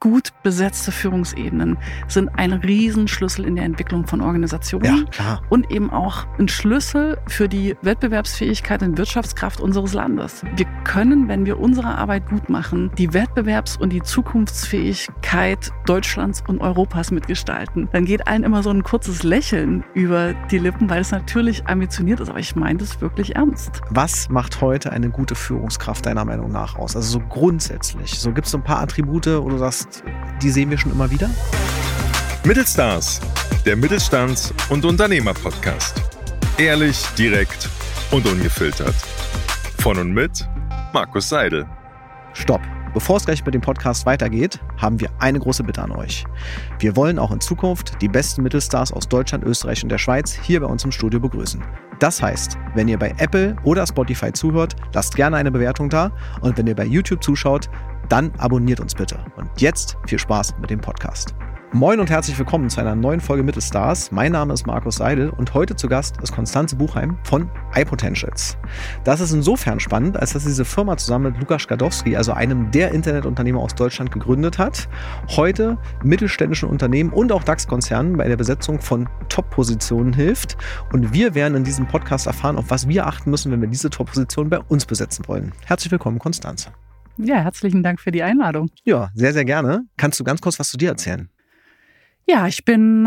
gut besetzte Führungsebenen sind ein Riesenschlüssel in der Entwicklung von Organisationen. Ja, klar. Und eben auch ein Schlüssel für die Wettbewerbsfähigkeit und Wirtschaftskraft unseres Landes. Wir können, wenn wir unsere Arbeit gut machen, die Wettbewerbs- und die Zukunftsfähigkeit Deutschlands und Europas mitgestalten. Dann geht allen immer so ein kurzes Lächeln über die Lippen, weil es natürlich ambitioniert ist, aber ich meine das wirklich ernst. Was macht heute eine gute Führungskraft deiner Meinung nach aus? Also so grundsätzlich. So gibt es so ein paar Attribute, wo du sagst, die sehen wir schon immer wieder? Mittelstars, der Mittelstands- und Unternehmer-Podcast. Ehrlich, direkt und ungefiltert. Von und mit Markus Seidel. Stopp! Bevor es gleich mit dem Podcast weitergeht, haben wir eine große Bitte an euch. Wir wollen auch in Zukunft die besten Mittelstars aus Deutschland, Österreich und der Schweiz hier bei uns im Studio begrüßen. Das heißt, wenn ihr bei Apple oder Spotify zuhört, lasst gerne eine Bewertung da und wenn ihr bei YouTube zuschaut, dann abonniert uns bitte. Und jetzt viel Spaß mit dem Podcast. Moin und herzlich willkommen zu einer neuen Folge Mittelstars. Mein Name ist Markus Seidel und heute zu Gast ist Constanze Buchheim von iPotentials. Das ist insofern spannend, als dass diese Firma zusammen mit Lukas Skadowski, also einem der Internetunternehmer aus Deutschland, gegründet hat. Heute mittelständischen Unternehmen und auch DAX-Konzernen bei der Besetzung von Top-Positionen hilft. Und wir werden in diesem Podcast erfahren, auf was wir achten müssen, wenn wir diese Top-Positionen bei uns besetzen wollen. Herzlich willkommen, Constanze. Ja, herzlichen Dank für die Einladung. Ja, sehr, sehr gerne. Kannst du ganz kurz was zu dir erzählen? Ja, ich bin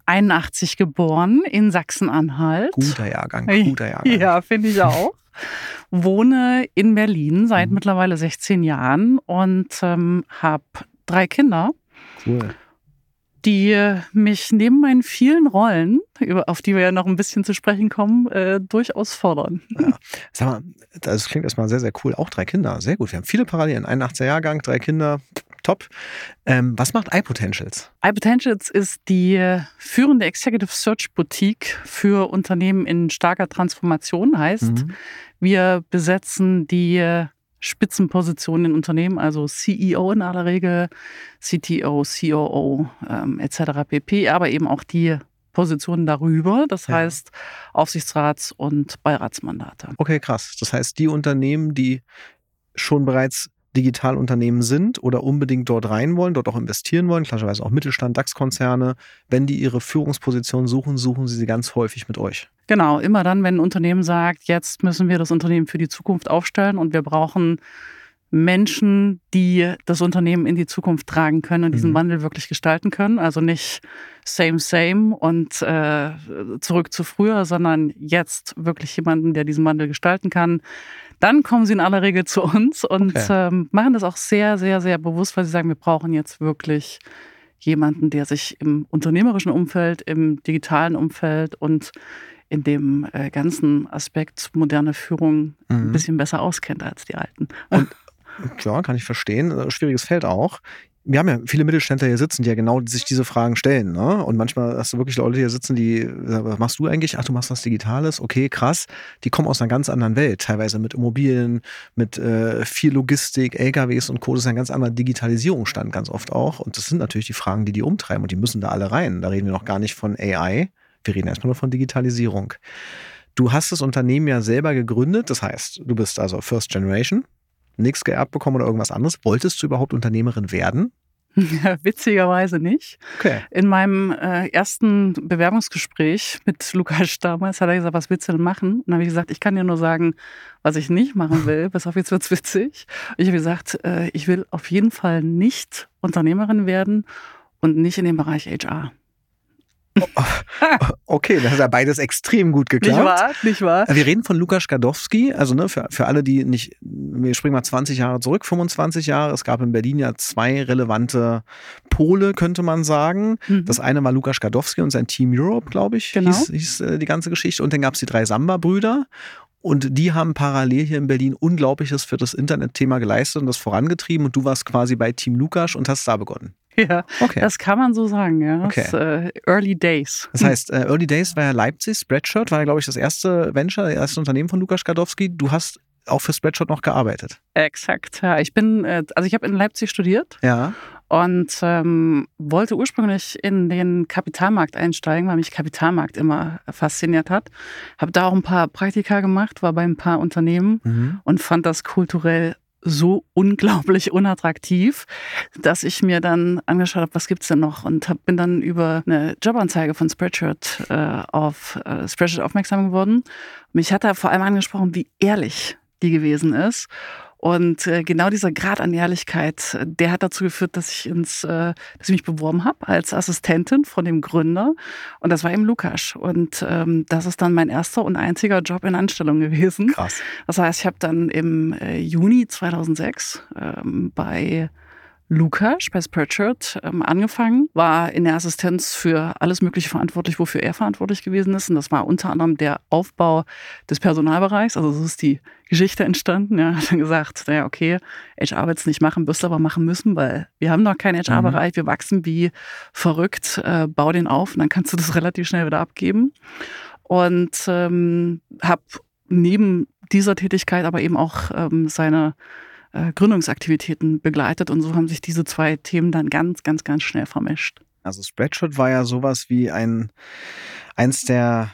81 geboren in Sachsen-Anhalt. Guter Jahrgang, guter Jahrgang. Ja, finde ich auch. Wohne in Berlin seit mittlerweile 16 Jahren und habe 3 Kinder. Cool. Die mich neben meinen vielen Rollen, auf die wir ja noch ein bisschen zu sprechen kommen, durchaus fordern. Ja. Sag mal, das klingt erstmal sehr, sehr cool. Auch 3 Kinder, sehr gut. Wir haben viele Parallelen. 81er Jahrgang, 3 Kinder, top. Was macht iPotentials? iPotentials ist die führende Executive Search Boutique für Unternehmen in starker Transformation. Heißt, wir besetzen die Spitzenpositionen in Unternehmen, also CEO in aller Regel, CTO, COO etc. pp., aber eben auch die Positionen darüber, das heißt Aufsichtsrats- und Beiratsmandate. Okay, krass. Das heißt, die Unternehmen, die schon bereits Digitalunternehmen sind oder unbedingt dort rein wollen, dort auch investieren wollen, klassischerweise auch Mittelstand, DAX-Konzerne, wenn die ihre Führungsposition suchen, suchen sie ganz häufig mit euch. Genau, immer dann, wenn ein Unternehmen sagt, jetzt müssen wir das Unternehmen für die Zukunft aufstellen und wir brauchen Menschen, die das Unternehmen in die Zukunft tragen können und diesen Wandel wirklich gestalten können. Also nicht same und zurück zu früher, sondern jetzt wirklich jemanden, der diesen Wandel gestalten kann. Dann kommen sie in aller Regel zu uns und machen das auch sehr, sehr, sehr bewusst, weil sie sagen, wir brauchen jetzt wirklich jemanden, der sich im unternehmerischen Umfeld, im digitalen Umfeld und in dem ganzen Aspekt moderne Führung ein bisschen besser auskennt als die Alten. Und ja, kann ich verstehen. Schwieriges Feld auch. Wir haben ja viele Mittelständler hier sitzen, die ja genau sich diese Fragen stellen. Ne? Und manchmal hast du wirklich Leute hier sitzen, die sagen, was machst du eigentlich? Ach, du machst was Digitales? Okay, krass. Die kommen aus einer ganz anderen Welt. Teilweise mit Immobilien, mit viel Logistik, LKWs und Co. Das ist ein ganz anderer Digitalisierungsstand ganz oft auch. Und das sind natürlich die Fragen, die umtreiben. Und die müssen da alle rein. Da reden wir noch gar nicht von AI. Wir reden erstmal nur von Digitalisierung. Du hast das Unternehmen ja selber gegründet. Das heißt, du bist also First Generation. Nichts geerbt bekommen oder irgendwas anderes. Wolltest du überhaupt Unternehmerin werden? Ja, witzigerweise nicht. Okay. In meinem ersten Bewerbungsgespräch mit Lukas damals hat er gesagt, was willst du denn machen? Und dann habe ich gesagt, ich kann dir nur sagen, was ich nicht machen will. Pass auf, jetzt wird's witzig. Und ich habe gesagt, ich will auf jeden Fall nicht Unternehmerin werden und nicht in dem Bereich HR. Okay, das hat ja beides extrem gut geklappt. Nicht wahr? Wir reden von Lukas Skadowski, also ne, für alle, die nicht, wir springen mal 20 Jahre zurück, 25 Jahre. Es gab in Berlin ja 2 relevante Pole, könnte man sagen. Das eine war Lukas Skadowski und sein Team Europe, glaube ich, genau. hieß die ganze Geschichte. Und dann gab es die 3 Samba-Brüder. Und die haben parallel hier in Berlin Unglaubliches für das Internetthema geleistet und das vorangetrieben. Und du warst quasi bei Team Lukas und hast da begonnen. Ja, okay. Das kann man so sagen, ja. Okay. Das, Early Days. Das heißt, Early Days war ja Leipzig, Spreadshirt war ja, glaube ich, das erste Venture, das erste Unternehmen von Lukas Skadowski. Du hast auch für Spreadshirt noch gearbeitet. Exakt, ja. Ich habe in Leipzig studiert. Ja. Und wollte ursprünglich in den Kapitalmarkt einsteigen, weil mich Kapitalmarkt immer fasziniert hat. Habe da auch ein paar Praktika gemacht, war bei ein paar Unternehmen und fand das kulturell so unglaublich unattraktiv, dass ich mir dann angeschaut habe, was gibt's denn noch, und bin dann über eine Jobanzeige von Spreadshirt auf Spreadshirt aufmerksam geworden. Mich hat da vor allem angesprochen, wie ehrlich die gewesen ist. Und genau dieser Grad an Ehrlichkeit, der hat dazu geführt, dass ich mich beworben habe als Assistentin von dem Gründer. Und das war eben Lukas. Und das ist dann mein erster und einziger Job in Anstellung gewesen. Krass. Das heißt, ich habe dann im Juni 2006 bei Lukas bei Spreadshirt angefangen, war in der Assistenz für alles Mögliche verantwortlich, wofür er verantwortlich gewesen ist. Und das war unter anderem der Aufbau des Personalbereichs. Also so ist die Geschichte entstanden. Er hat dann gesagt, naja, okay, HR wird es nicht machen, wirst du aber machen müssen, weil wir haben noch keinen HR-Bereich, wir wachsen wie verrückt, bau den auf und dann kannst du das relativ schnell wieder abgeben. Und habe neben dieser Tätigkeit aber eben auch seine Gründungsaktivitäten begleitet, und so haben sich diese zwei Themen dann ganz, ganz, ganz schnell vermischt. Also Spreadshirt war ja sowas wie eins der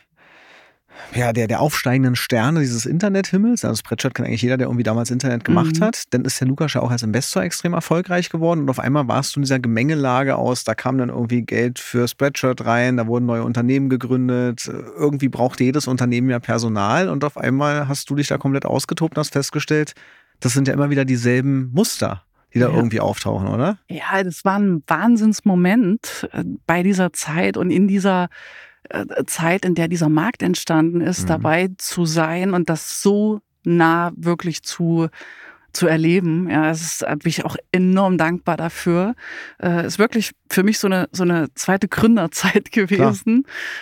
aufsteigenden Sterne dieses Internethimmels. Also Spreadshirt kann eigentlich jeder, der irgendwie damals Internet gemacht hat. Dann ist der Lukas ja auch als Investor extrem erfolgreich geworden, und auf einmal warst du in dieser Gemengelage aus, da kam dann irgendwie Geld für Spreadshirt rein, da wurden neue Unternehmen gegründet, irgendwie brauchte jedes Unternehmen ja Personal, und auf einmal hast du dich da komplett ausgetobt und hast festgestellt, das sind ja immer wieder dieselben Muster, die da irgendwie auftauchen, oder? Ja, das war ein Wahnsinnsmoment bei dieser Zeit und in dieser Zeit, in der dieser Markt entstanden ist, dabei zu sein und das so nah wirklich zu erleben. Ja, bin ich auch enorm dankbar dafür. Ist wirklich für mich so eine zweite Gründerzeit gewesen.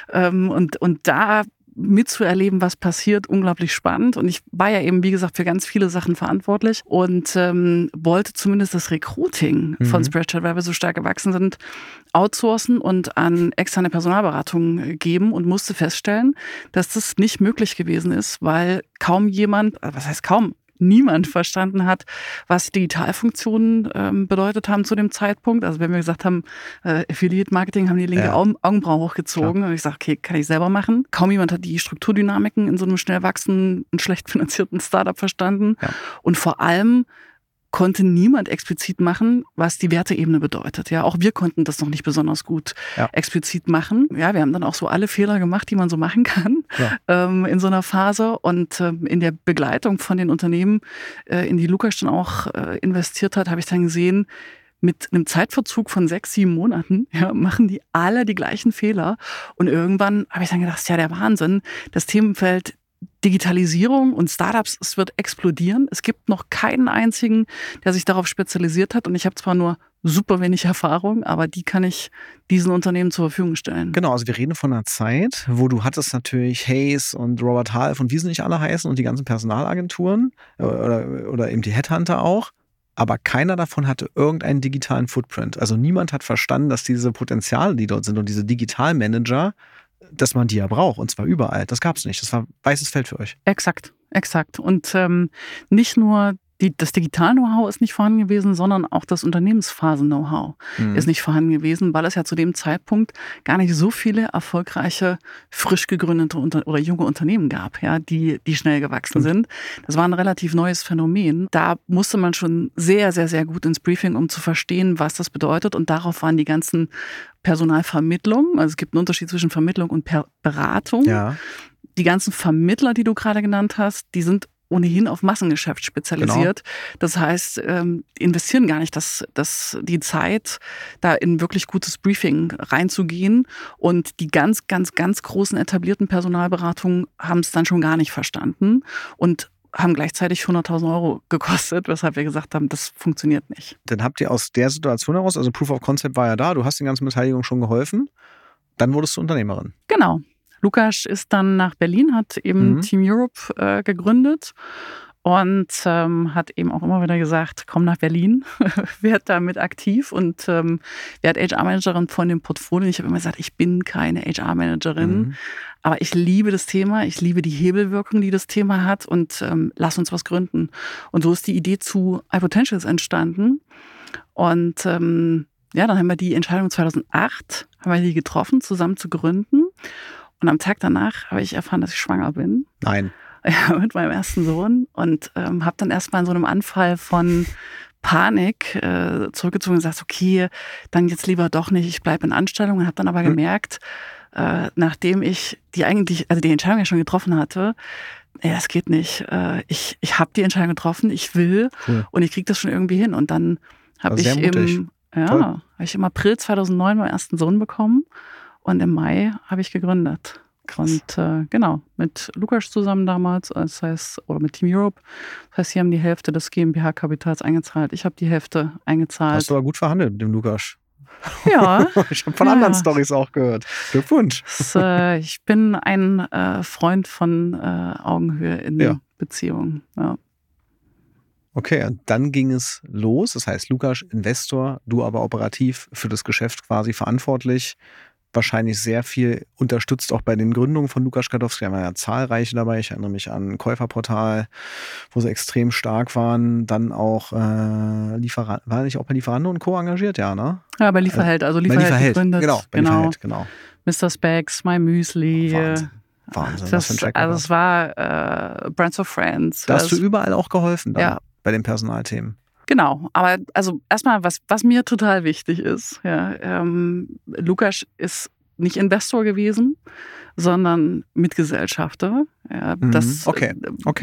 Und da mitzuerleben, was passiert, unglaublich spannend. Und ich war ja eben, wie gesagt, für ganz viele Sachen verantwortlich und wollte zumindest das Recruiting von Spreadshirt, weil wir so stark gewachsen sind, outsourcen und an externe Personalberatung geben, und musste feststellen, dass das nicht möglich gewesen ist, weil niemand verstanden hat, was Digitalfunktionen bedeutet haben zu dem Zeitpunkt. Also wenn wir gesagt haben, Affiliate-Marketing, haben die linke Augenbraue hochgezogen. Klar. Und ich sage, okay, kann ich selber machen. Kaum jemand hat die Strukturdynamiken in so einem schnell wachsenden, schlecht finanzierten Startup verstanden. Ja. Und vor allem konnte niemand explizit machen, was die Werteebene bedeutet. Ja, auch wir konnten das noch nicht besonders gut explizit machen. Ja, wir haben dann auch so alle Fehler gemacht, die man so machen kann in so einer Phase. Und in der Begleitung von den Unternehmen, in die Lukas dann auch investiert hat, habe ich dann gesehen, mit einem Zeitverzug von 6-7 Monaten machen die alle die gleichen Fehler. Und irgendwann habe ich dann gedacht, ja, der Wahnsinn, das Themenfeld Digitalisierung und Startups, es wird explodieren. Es gibt noch keinen einzigen, der sich darauf spezialisiert hat. Und ich habe zwar nur super wenig Erfahrung, aber die kann ich diesen Unternehmen zur Verfügung stellen. Genau, also wir reden von einer Zeit, wo du hattest natürlich Hayes und Robert Half und wie sie nicht alle heißen und die ganzen Personalagenturen oder eben die Headhunter auch. Aber keiner davon hatte irgendeinen digitalen Footprint. Also niemand hat verstanden, dass diese Potenziale, die dort sind und diese Digitalmanager, dass man die ja braucht, und zwar überall. Das gab es nicht. Das war weißes Feld für euch. Exakt. Und nicht nur das Digital-Know-how ist nicht vorhanden gewesen, sondern auch das Unternehmensphasen-Know-how ist nicht vorhanden gewesen, weil es ja zu dem Zeitpunkt gar nicht so viele erfolgreiche, frisch gegründete oder junge Unternehmen gab, ja, die schnell gewachsen sind. Das war ein relativ neues Phänomen. Da musste man schon sehr, sehr, sehr gut ins Briefing, um zu verstehen, was das bedeutet. Und darauf waren die ganzen Personalvermittlungen. Also es gibt einen Unterschied zwischen Vermittlung und Beratung. Ja. Die ganzen Vermittler, die du gerade genannt hast, die sind ohnehin auf Massengeschäft spezialisiert. Genau. Das heißt, investieren gar nicht die Zeit, da in wirklich gutes Briefing reinzugehen. Und die ganz, ganz, ganz großen etablierten Personalberatungen haben es dann schon gar nicht verstanden und haben gleichzeitig 100.000 Euro gekostet, weshalb wir gesagt haben, das funktioniert nicht. Dann habt ihr aus der Situation heraus, also Proof of Concept war ja da, du hast den ganzen Beteiligungen schon geholfen, dann wurdest du Unternehmerin. Genau. Lukas ist dann nach Berlin, hat eben Team Europe gegründet und hat eben auch immer wieder gesagt, komm nach Berlin, werd damit aktiv und werd HR-Managerin von dem Portfolio. Ich habe immer gesagt, ich bin keine HR-Managerin, aber ich liebe das Thema, ich liebe die Hebelwirkung, die das Thema hat und lass uns was gründen. Und so ist die Idee zu iPotentials entstanden und dann haben wir die Entscheidung 2008, getroffen, zusammen zu gründen. Und am Tag danach habe ich erfahren, dass ich schwanger bin. Nein. Ja, mit meinem ersten Sohn und habe dann erstmal in so einem Anfall von Panik zurückgezogen und gesagt, okay, dann jetzt lieber doch nicht, ich bleibe in Anstellung und habe dann aber gemerkt, nachdem ich die Entscheidung ja schon getroffen hatte, es geht nicht. Ich habe die Entscheidung getroffen, ich will und ich kriege das schon irgendwie hin. Und dann habe ich im April 2009 meinen ersten Sohn bekommen und im Mai habe ich gegründet. Und mit Lukas zusammen damals, oder mit Team Europe. Das heißt, sie haben die Hälfte des GmbH-Kapitals eingezahlt. Ich habe die Hälfte eingezahlt. Hast du aber gut verhandelt mit dem Lukas. Ja. Ich habe von anderen Storys auch gehört. Glückwunsch. Ich bin ein Freund von Augenhöhe in Beziehungen. Ja. Okay, und dann ging es los. Das heißt, Lukas Investor, du aber operativ für das Geschäft quasi verantwortlich. Wahrscheinlich sehr viel unterstützt auch bei den Gründungen von Lukas Gadowski. Da waren ja zahlreiche dabei. Ich erinnere mich an Käuferportal, wo sie extrem stark waren. Dann auch war nicht auch bei Lieferando und Co. engagiert? Ja, ne? Ja, bei Lieferheld. Lieferheld gegründet. Lieferheld, genau. Mr. Specs, My Müsli. Wahnsinn, was für ein Track. Also es war Brands of Friends. Da hast du überall auch geholfen dann, ja. Bei den Personalthemen. Genau, aber also erstmal, was mir total wichtig ist, Lukas ist nicht Investor gewesen, sondern Mitgesellschafter. Ja, okay.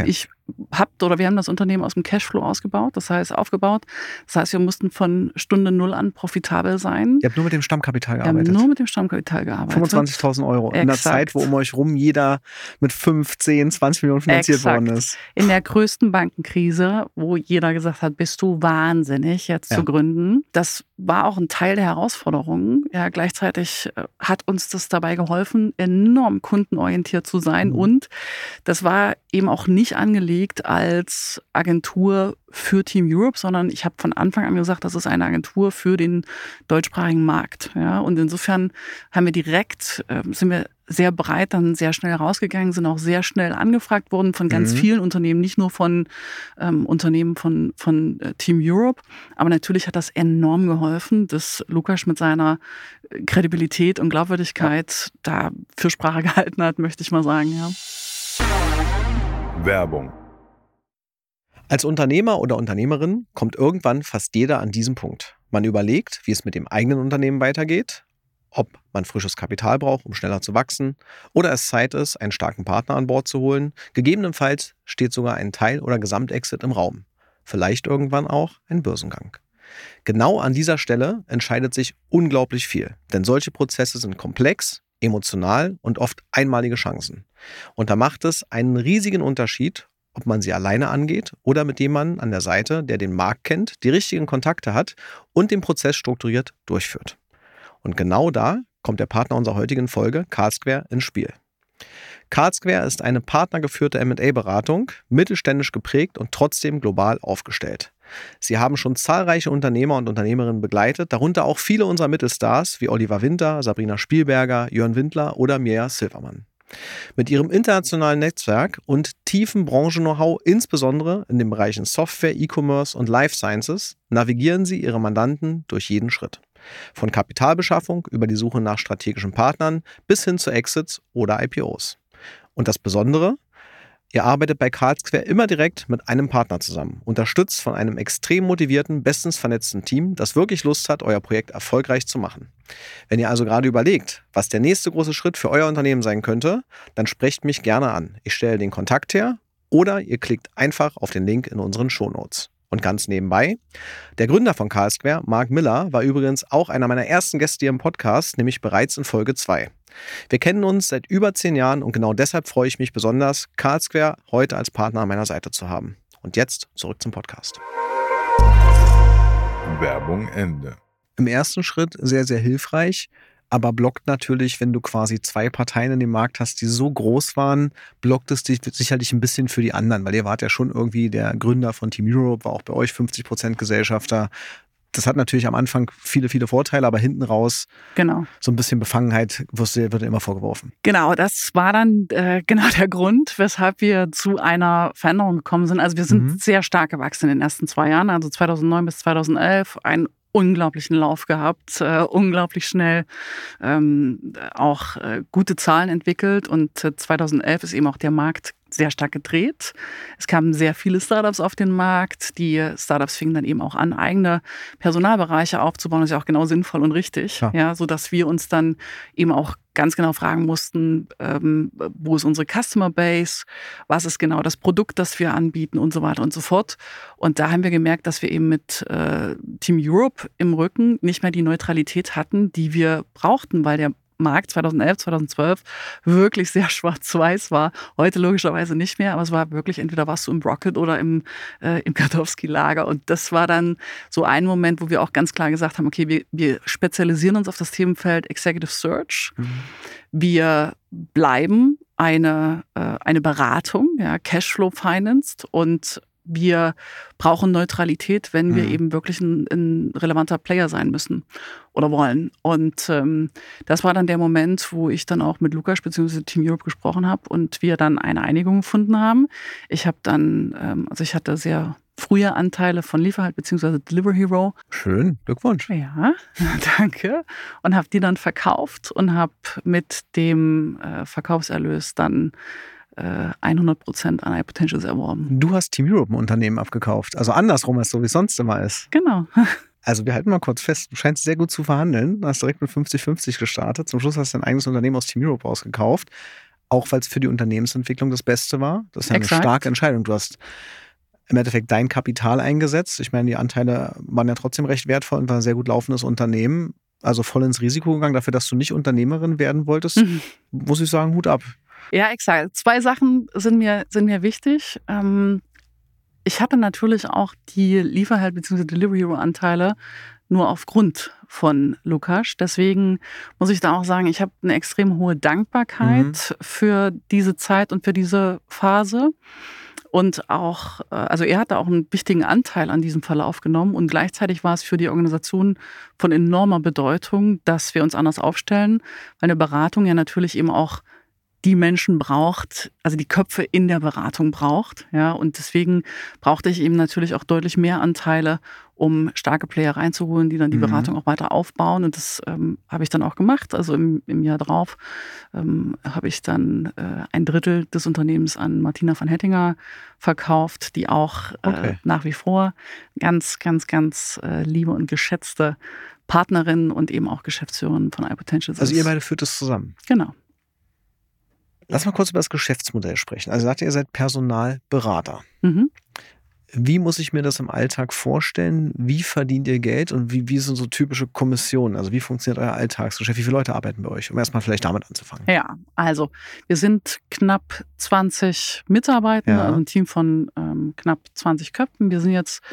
Wir haben das Unternehmen aus dem Cashflow aufgebaut. Das heißt, wir mussten von Stunde 0 an profitabel sein. Ihr habt nur mit dem Stammkapital gearbeitet? Wir haben nur mit dem Stammkapital gearbeitet. 25.000 Euro. In der Zeit, wo um euch rum jeder mit 5, 10, 20 Millionen finanziert worden ist. In der größten Bankenkrise, wo jeder gesagt hat, bist du wahnsinnig, jetzt zu gründen. Das war auch ein Teil der Herausforderungen. Ja, gleichzeitig hat uns das dabei geholfen, enorm kundenorientiert zu sein. Und das war eben auch nicht angelegt als Agentur für Team Europe, sondern ich habe von Anfang an gesagt, das ist eine Agentur für den deutschsprachigen Markt. Ja, und insofern sind wir sehr breit dann sehr schnell rausgegangen, sind auch sehr schnell angefragt worden von ganz vielen Unternehmen, nicht nur von Unternehmen von Team Europe. Aber natürlich hat das enorm geholfen, dass Lukas mit seiner Kredibilität und Glaubwürdigkeit da für Sprache gehalten hat, möchte ich mal sagen. Ja. Werbung. Als Unternehmer oder Unternehmerin kommt irgendwann fast jeder an diesen Punkt. Man überlegt, wie es mit dem eigenen Unternehmen weitergeht, ob man frisches Kapital braucht, um schneller zu wachsen, oder es Zeit ist, einen starken Partner an Bord zu holen. Gegebenenfalls steht sogar ein Teil- oder Gesamtexit im Raum. Vielleicht irgendwann auch ein Börsengang. Genau an dieser Stelle entscheidet sich unglaublich viel, denn solche Prozesse sind komplex, emotional und oft einmalige Chancen. Und da macht es einen riesigen Unterschied, ob man sie alleine angeht oder mit jemandem an der Seite, der den Markt kennt, die richtigen Kontakte hat und den Prozess strukturiert durchführt. Und genau da kommt der Partner unserer heutigen Folge, Carlsquare, ins Spiel. Carlsquare ist eine partnergeführte M&A-Beratung, mittelständisch geprägt und trotzdem global aufgestellt. Sie haben schon zahlreiche Unternehmer und Unternehmerinnen begleitet, darunter auch viele unserer Mittelstars wie Oliver Winter, Sabrina Spielberger, Jörn Windler oder Mirja Silvermann. Mit ihrem internationalen Netzwerk und tiefen Branchen-Know-how, insbesondere in den Bereichen Software, E-Commerce und Life Sciences, navigieren sie ihre Mandanten durch jeden Schritt. Von Kapitalbeschaffung über die Suche nach strategischen Partnern bis hin zu Exits oder IPOs. Und das Besondere? Ihr arbeitet bei Carlsquare immer direkt mit einem Partner zusammen, unterstützt von einem extrem motivierten, bestens vernetzten Team, das wirklich Lust hat, euer Projekt erfolgreich zu machen. Wenn ihr also gerade überlegt, was der nächste große Schritt für euer Unternehmen sein könnte, dann sprecht mich gerne an. Ich stelle den Kontakt her oder ihr klickt einfach auf den Link in unseren Shownotes. Und ganz nebenbei, der Gründer von Carlsquare, Mark Miller, war übrigens auch einer meiner ersten Gäste hier im Podcast, nämlich bereits in Folge 2. Wir kennen uns seit über 10 Jahren und genau deshalb freue ich mich besonders, Carlsquare heute als Partner an meiner Seite zu haben. Und jetzt zurück zum Podcast. Werbung Ende. Im ersten Schritt sehr, sehr hilfreich, aber blockt natürlich, wenn du quasi 2 Parteien in dem Markt hast, die so groß waren, blockt es dich sicherlich ein bisschen für die anderen, weil ihr wart ja schon irgendwie der Gründer von Team Europe, war auch bei euch 50% Gesellschafter. Das hat natürlich am Anfang viele, viele Vorteile, aber hinten raus so ein bisschen Befangenheit wird immer vorgeworfen. Genau, das war dann genau der Grund, weshalb wir zu einer Veränderung gekommen sind. Also wir sind sehr stark gewachsen in den ersten 2 Jahren, also 2009 bis 2011, einen unglaublichen Lauf gehabt, unglaublich schnell auch gute Zahlen entwickelt und 2011 ist eben auch der Markt sehr stark gedreht. Es kamen sehr viele Startups auf den Markt. Die Startups fingen dann eben auch an, eigene Personalbereiche aufzubauen. Das ist ja auch genau sinnvoll und richtig, ja, sodass wir uns dann eben auch ganz genau fragen mussten, wo ist unsere Customer Base, was ist genau das Produkt, das wir anbieten und so weiter und so fort. Und da haben wir gemerkt, dass wir eben mit Team Europe im Rücken nicht mehr die Neutralität hatten, die wir brauchten, weil der Markt 2011, 2012 wirklich sehr schwarz-weiß war. Heute logischerweise nicht mehr, aber es war wirklich, entweder warst du im Rocket oder im Gadowski-Lager. Und das war dann so ein Moment, wo wir auch ganz klar gesagt haben, okay, wir spezialisieren uns auf das Themenfeld Executive Search. Wir bleiben eine Beratung, ja, Cashflow Financed, und wir brauchen Neutralität, wenn wir eben wirklich ein relevanter Player sein müssen oder wollen. Und das war dann der Moment, wo ich dann auch mit Lukas bzw. Team Europe gesprochen habe und wir dann eine Einigung gefunden haben. Ich habe dann, ich hatte sehr frühe Anteile von Lieferheld bzw. Delivery Hero. Schön, Glückwunsch. Ja, danke. Und habe die dann verkauft und habe mit dem Verkaufserlös dann 100% an iPotentials erworben. Du hast Team Europe ein Unternehmen abgekauft. Also andersrum, als so wie es sonst immer ist. Genau. Also wir halten mal kurz fest, du scheinst sehr gut zu verhandeln. Du hast direkt mit 50-50 gestartet. Zum Schluss hast du dein eigenes Unternehmen aus Team Europe ausgekauft. Auch weil es für die Unternehmensentwicklung das Beste war. Das ist ja eine starke Entscheidung. Du hast im Endeffekt dein Kapital eingesetzt. Ich meine, die Anteile waren ja trotzdem recht wertvoll und war ein sehr gut laufendes Unternehmen. Also voll ins Risiko gegangen. Dafür, dass du nicht Unternehmerin werden wolltest, muss ich sagen, Hut ab. Ja, exakt. 2 Sachen sind mir wichtig. Ich hatte natürlich auch die Lieferheld bzw. Delivery Hero Anteile nur aufgrund von Lukas. Deswegen muss ich da auch sagen, ich habe eine extrem hohe Dankbarkeit für diese Zeit und für diese Phase. Und auch, also er hat da auch einen wichtigen Anteil an diesem Verlauf genommen. Und gleichzeitig war es für die Organisation von enormer Bedeutung, dass wir uns anders aufstellen, weil eine Beratung ja natürlich eben auch die Menschen braucht, also die Köpfe in der Beratung braucht. Ja, und deswegen brauchte ich eben natürlich auch deutlich mehr Anteile, um starke Player reinzuholen, die dann die Beratung auch weiter aufbauen. Und das habe ich dann auch gemacht. Also im Jahr drauf habe ich dann 1/3 des Unternehmens an Martina van Hettinger verkauft, die auch nach wie vor ganz, ganz, ganz liebe und geschätzte Partnerin und eben auch Geschäftsführerin von iPotentials ist. Also ihr beide führt es zusammen? Genau. Lass mal kurz über das Geschäftsmodell sprechen. Also sagt ihr seid Personalberater. Wie muss ich mir das im Alltag vorstellen? Wie verdient ihr Geld und wie sind so typische Kommissionen? Also wie funktioniert euer Alltagsgeschäft? Wie viele Leute arbeiten bei euch? Um erstmal vielleicht damit anzufangen. Ja, also wir sind knapp 20 Mitarbeiter, also ein Team von knapp 20 Köpfen. Wir sind jetzt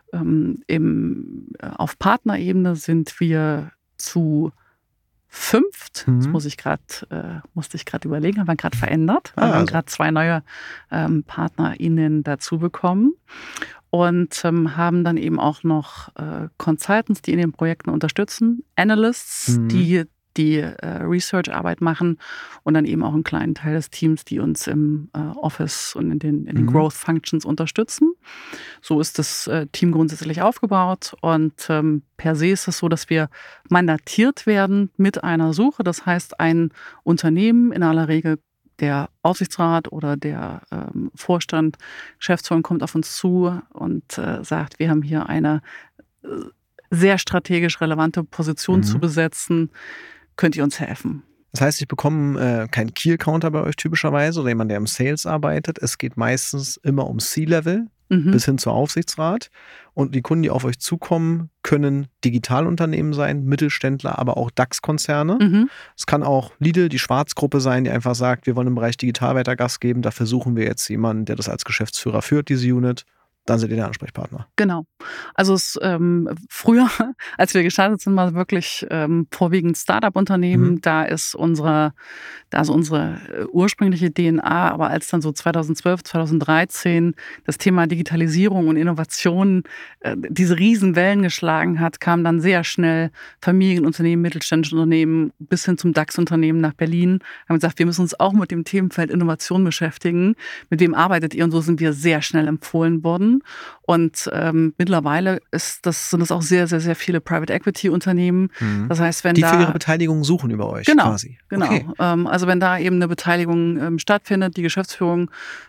auf Partnerebene sind wir zu 5. Das musste ich gerade überlegen, haben wir gerade verändert. Wir haben gerade 2 neue PartnerInnen dazu bekommen und haben dann eben auch noch Consultants, die in den Projekten unterstützen, Analysts, die Research-Arbeit machen und dann eben auch einen kleinen Teil des Teams, die uns im Office und in den Growth-Functions unterstützen. So ist das Team grundsätzlich aufgebaut und per se ist es so, dass wir mandatiert werden mit einer Suche. Das heißt, ein Unternehmen, in aller Regel der Aufsichtsrat oder der Vorstand, Geschäftsführung kommt auf uns zu und sagt, wir haben hier eine sehr strategisch relevante Position zu besetzen. Könnt ihr uns helfen? Das heißt, ich bekomme keinen Key-Accounter bei euch typischerweise oder jemand, der im Sales arbeitet. Es geht meistens immer um C-Level bis hin zur Aufsichtsrat. Und die Kunden, die auf euch zukommen, können Digitalunternehmen sein, Mittelständler, aber auch DAX-Konzerne. Es kann auch Lidl, die Schwarzgruppe sein, die einfach sagt, wir wollen im Bereich Digital weiter Gas geben. Dafür suchen wir jetzt jemanden, der das als Geschäftsführer führt, diese Unit. Dann seid ihr der Ansprechpartner. Genau. Also früher, als wir gestartet sind, war es wirklich vorwiegend Startup-Unternehmen. Da ist unsere ursprüngliche DNA, aber als dann so 2012, 2013 das Thema Digitalisierung und Innovation diese Riesenwellen geschlagen hat, kamen dann sehr schnell Familienunternehmen, mittelständische Unternehmen bis hin zum DAX-Unternehmen nach Berlin. Haben gesagt, wir müssen uns auch mit dem Themenfeld Innovation beschäftigen. Mit wem arbeitet ihr? Und so sind wir sehr schnell empfohlen worden. tun. Und mittlerweile sind das auch sehr, sehr, sehr viele Private Equity Unternehmen. Das heißt, wenn die für ihre Beteiligung suchen über euch quasi. Genau. Okay. Also wenn da eben eine Beteiligung stattfindet, die Geschäftsführung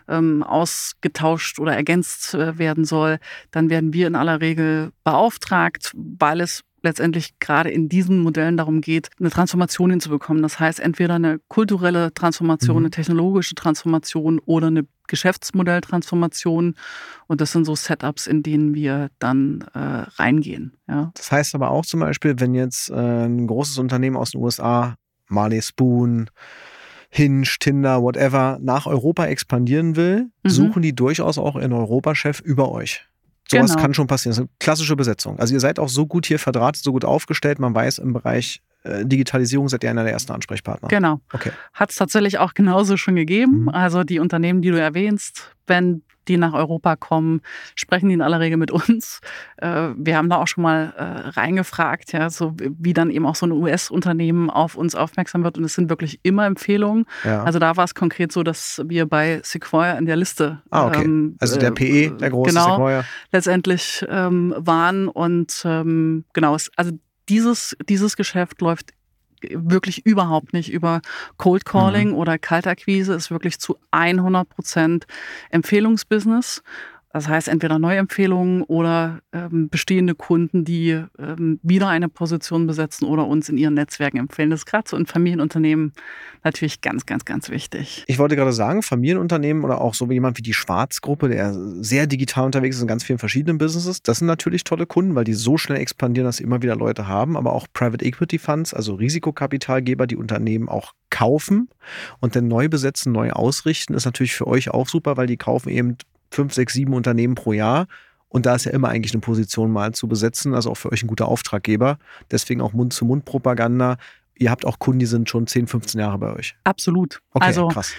ausgetauscht oder ergänzt werden soll, dann werden wir in aller Regel beauftragt, weil es letztendlich gerade in diesen Modellen darum geht, eine Transformation hinzubekommen. Das heißt, entweder eine kulturelle Transformation, eine technologische Transformation oder eine Geschäftsmodelltransformation. Und das sind so Setups, in denen wir dann reingehen. Ja. Das heißt aber auch zum Beispiel, wenn jetzt ein großes Unternehmen aus den USA, Marley Spoon, Hinge, Tinder, whatever, nach Europa expandieren will, suchen die durchaus auch ihren Europachef über euch. Sowas kann schon passieren. Das ist eine klassische Besetzung. Also ihr seid auch so gut hier verdrahtet, so gut aufgestellt. Man weiß, im Bereich Digitalisierung seid ihr einer der ersten Ansprechpartner. Genau. Okay. Hat es tatsächlich auch genauso schon gegeben. Also die Unternehmen, die du erwähnst, wenn die nach Europa kommen, sprechen die in aller Regel mit uns. Wir haben da auch schon mal reingefragt, ja, so wie dann eben auch so ein US-Unternehmen auf uns aufmerksam wird. Und es sind wirklich immer Empfehlungen. Ja. Also da war es konkret so, dass wir bei Sequoia in der Liste also der PE, der große Sequoia, letztendlich waren. Und also dieses Geschäft läuft wirklich überhaupt nicht über Cold Calling oder Kaltakquise, ist wirklich zu 100% Empfehlungsbusiness. Das heißt, entweder Neuempfehlungen oder bestehende Kunden, die wieder eine Position besetzen oder uns in ihren Netzwerken empfehlen. Das ist gerade so in Familienunternehmen natürlich ganz, ganz, ganz wichtig. Ich wollte gerade sagen, Familienunternehmen oder auch so jemand wie die Schwarz-Gruppe, der sehr digital unterwegs ist in ganz vielen verschiedenen Businesses, das sind natürlich tolle Kunden, weil die so schnell expandieren, dass sie immer wieder Leute haben. Aber auch Private Equity Funds, also Risikokapitalgeber, die Unternehmen auch kaufen und dann neu besetzen, neu ausrichten, ist natürlich für euch auch super, weil die kaufen eben 5, 6, 7 Unternehmen pro Jahr. Und da ist ja immer eigentlich eine Position mal zu besetzen, also auch für euch ein guter Auftraggeber. Deswegen auch Mund-zu-Mund-Propaganda. Ihr habt auch Kunden, die sind schon 10, 15 Jahre bei euch. Absolut. Okay, also krass.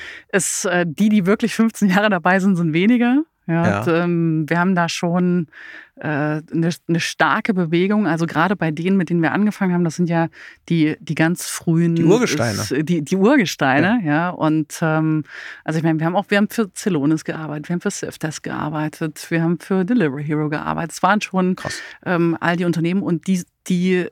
Die wirklich 15 Jahre dabei sind weniger. Ja. Und, wir haben da schon eine starke Bewegung. Also gerade bei denen, mit denen wir angefangen haben, das sind ja die ganz frühen... Die Urgesteine. Die Urgesteine, ja. Und also ich meine, wir haben für Celonis gearbeitet, wir haben für Safdesk gearbeitet, wir haben für Delivery Hero gearbeitet. Es waren schon all die Unternehmen und die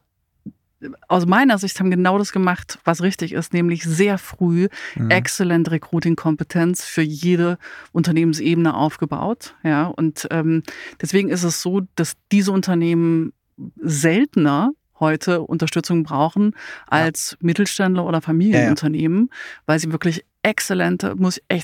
aus meiner Sicht haben genau das gemacht, was richtig ist, nämlich sehr früh exzellent Recruiting-Kompetenz für jede Unternehmensebene aufgebaut. Ja, und deswegen ist es so, dass diese Unternehmen seltener heute Unterstützung brauchen als Mittelständler oder Familienunternehmen, weil sie wirklich exzellente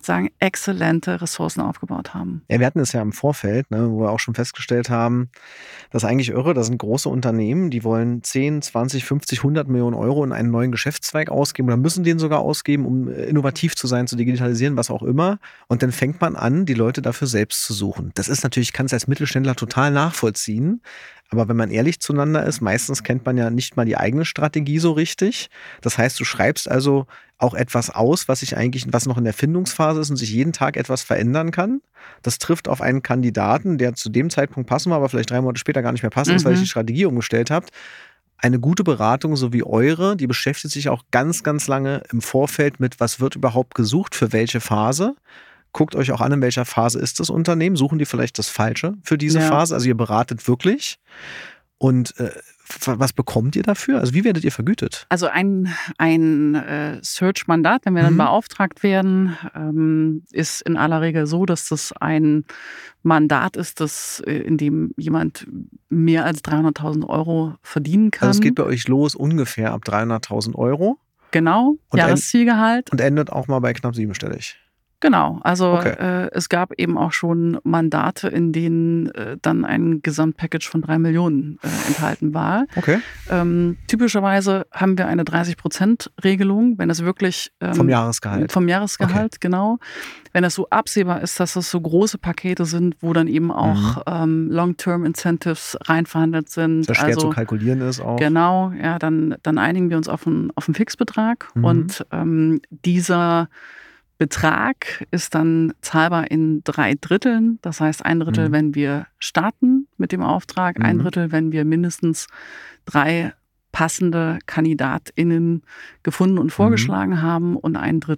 Ressourcen aufgebaut haben. Ja, wir hatten es ja im Vorfeld, wo wir auch schon festgestellt haben, das ist eigentlich irre, das sind große Unternehmen, die wollen 10, 20, 50, 100 Millionen Euro in einen neuen Geschäftszweig ausgeben oder müssen den sogar ausgeben, um innovativ zu sein, zu digitalisieren, was auch immer. Und dann fängt man an, die Leute dafür selbst zu suchen. Das ist natürlich, kann es als Mittelständler total nachvollziehen. Aber wenn man ehrlich zueinander ist, meistens kennt man ja nicht mal die eigene Strategie so richtig. Das heißt, du schreibst also auch etwas aus, was noch in der Findungsphase ist und sich jeden Tag etwas verändern kann. Das trifft auf einen Kandidaten, der zu dem Zeitpunkt passen war, aber vielleicht 3 Monate später gar nicht mehr passend ist, weil ich die Strategie umgestellt habe. Eine gute Beratung, so wie eure, die beschäftigt sich auch ganz, ganz lange im Vorfeld mit, was wird überhaupt gesucht, für welche Phase. Guckt euch auch an, in welcher Phase ist das Unternehmen. Suchen die vielleicht das Falsche für diese Phase? Also ihr beratet wirklich. Und was bekommt ihr dafür? Also wie werdet ihr vergütet? Also ein Search-Mandat, wenn wir dann beauftragt werden, ist in aller Regel so, dass das ein Mandat ist, in dem jemand mehr als 300.000 Euro verdienen kann. Also es geht bei euch los ungefähr ab 300.000 Euro. Genau, Jahreszielgehalt. Und endet auch mal bei knapp 7-stellig. Genau, also es gab eben auch schon Mandate, in denen dann ein Gesamtpackage von 3 Millionen enthalten war. Okay. Typischerweise haben wir eine 30%-Regelung, wenn es wirklich... vom Jahresgehalt. Vom Jahresgehalt, genau. Wenn es so absehbar ist, dass das so große Pakete sind, wo dann eben auch Long-Term-Incentives reinverhandelt sind. Das schwer zu kalkulieren ist auch. Genau, ja, dann einigen wir uns auf einen Fixbetrag und dieser Betrag ist dann zahlbar in 3 Dritteln. Das heißt 1 Drittel, wenn wir starten mit dem Auftrag, 1 Drittel, wenn wir mindestens 3 passende KandidatInnen gefunden und vorgeschlagen haben und 1 Drittel,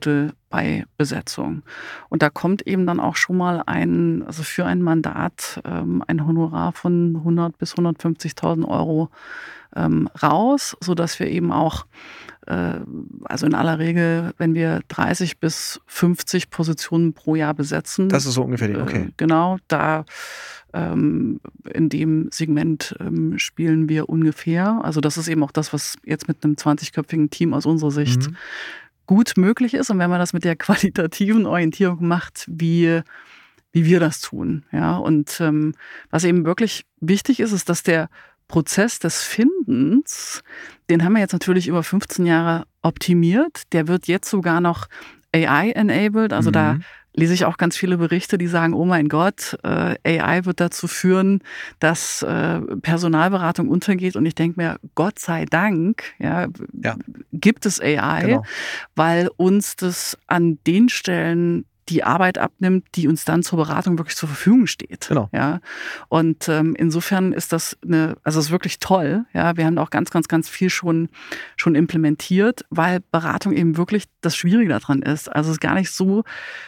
bei Besetzung. Und da kommt eben dann auch schon mal für ein Mandat ein Honorar von 100 bis 150.000 Euro raus, sodass wir eben auch, also in aller Regel, wenn wir 30 bis 50 Positionen pro Jahr besetzen. Das ist so ungefähr, okay. Genau, da in dem Segment spielen wir ungefähr. Also das ist eben auch das, was jetzt mit einem 20-köpfigen Team aus unserer Sicht gut möglich ist. Und wenn man das mit der qualitativen Orientierung macht, wie wir das tun. Ja? Und was eben wirklich wichtig ist, ist, dass der Prozess des Findens, den haben wir jetzt natürlich über 15 Jahre optimiert. Der wird jetzt sogar noch AI-enabled. Also da lese ich auch ganz viele Berichte, die sagen, oh mein Gott, AI wird dazu führen, dass Personalberatung untergeht. Und ich denke mir, Gott sei Dank gibt es AI, weil uns das an den Stellen die Arbeit abnimmt, die uns dann zur Beratung wirklich zur Verfügung steht. Genau. Ja. Und insofern ist das es ist wirklich toll. Ja. Wir haben auch ganz, ganz, ganz viel schon implementiert, weil Beratung eben wirklich das Schwierige daran ist. Also es ist gar nicht so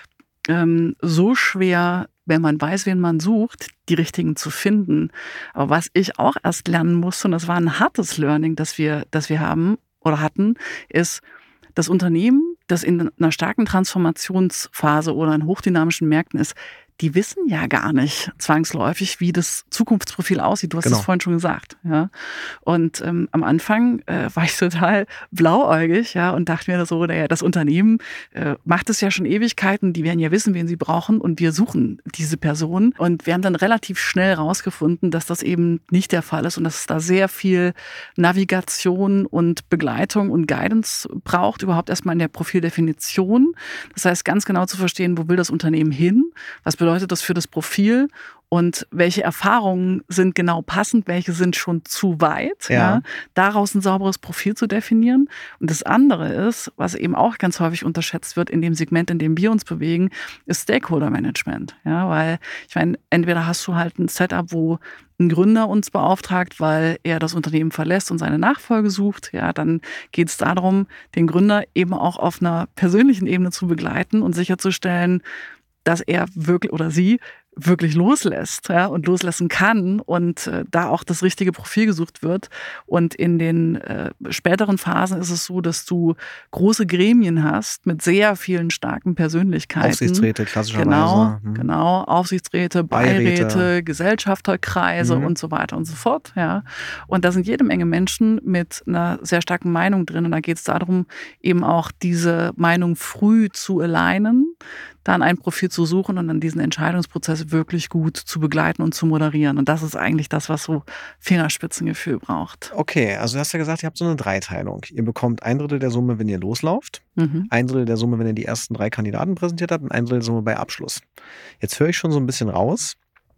schwer, wenn man weiß, wen man sucht, die richtigen zu finden. Aber was ich auch erst lernen musste, und das war ein hartes Learning, das wir haben oder hatten, ist, das Unternehmen, das in einer starken Transformationsphase oder in hochdynamischen Märkten ist, die wissen ja gar nicht zwangsläufig, wie das Zukunftsprofil aussieht. Du hast es vorhin schon gesagt. Ja? Und am Anfang war ich total blauäugig, ja, und dachte mir so, das Unternehmen macht es ja schon Ewigkeiten, die werden ja wissen, wen sie brauchen, und wir suchen diese Person. Und wir haben dann relativ schnell rausgefunden, dass das eben nicht der Fall ist und dass es da sehr viel Navigation und Begleitung und Guidance braucht, überhaupt erstmal in der Profildefinition. Das heißt, ganz genau zu verstehen, wo will das Unternehmen hin, was bedeutet das für das Profil und welche Erfahrungen sind genau passend, welche sind schon zu weit, ja. Daraus ein sauberes Profil zu definieren. Und das andere ist, was eben auch ganz häufig unterschätzt wird in dem Segment, in dem wir uns bewegen, ist Stakeholder Management. Ja, weil ich meine, entweder hast du halt ein Setup, wo ein Gründer uns beauftragt, weil er das Unternehmen verlässt und seine Nachfolge sucht, ja, dann geht es darum, den Gründer eben auch auf einer persönlichen Ebene zu begleiten und sicherzustellen, dass er wirklich oder sie wirklich loslässt, ja, und loslassen kann und da auch das richtige Profil gesucht wird. Und in den späteren Phasen ist es so, dass du große Gremien hast mit sehr vielen starken Persönlichkeiten. Aufsichtsräte, klassischerweise. Genau, Aufsichtsräte, Beiräte, Gesellschafterkreise und so weiter und so fort. Ja. Und da sind jede Menge Menschen mit einer sehr starken Meinung drin. Und da geht es darum, eben auch diese Meinung früh zu alignen, dann ein Profil zu suchen und dann diesen Entscheidungsprozess wirklich gut zu begleiten und zu moderieren. Und das ist eigentlich das, was so Fingerspitzengefühl braucht. Okay, also du hast ja gesagt, ihr habt so eine Dreiteilung. Ihr bekommt 1/3 der Summe, wenn ihr loslauft, 1/3 der Summe, wenn ihr die ersten 3 Kandidaten präsentiert habt und 1/3 der Summe bei Abschluss. Jetzt höre ich schon so ein bisschen raus.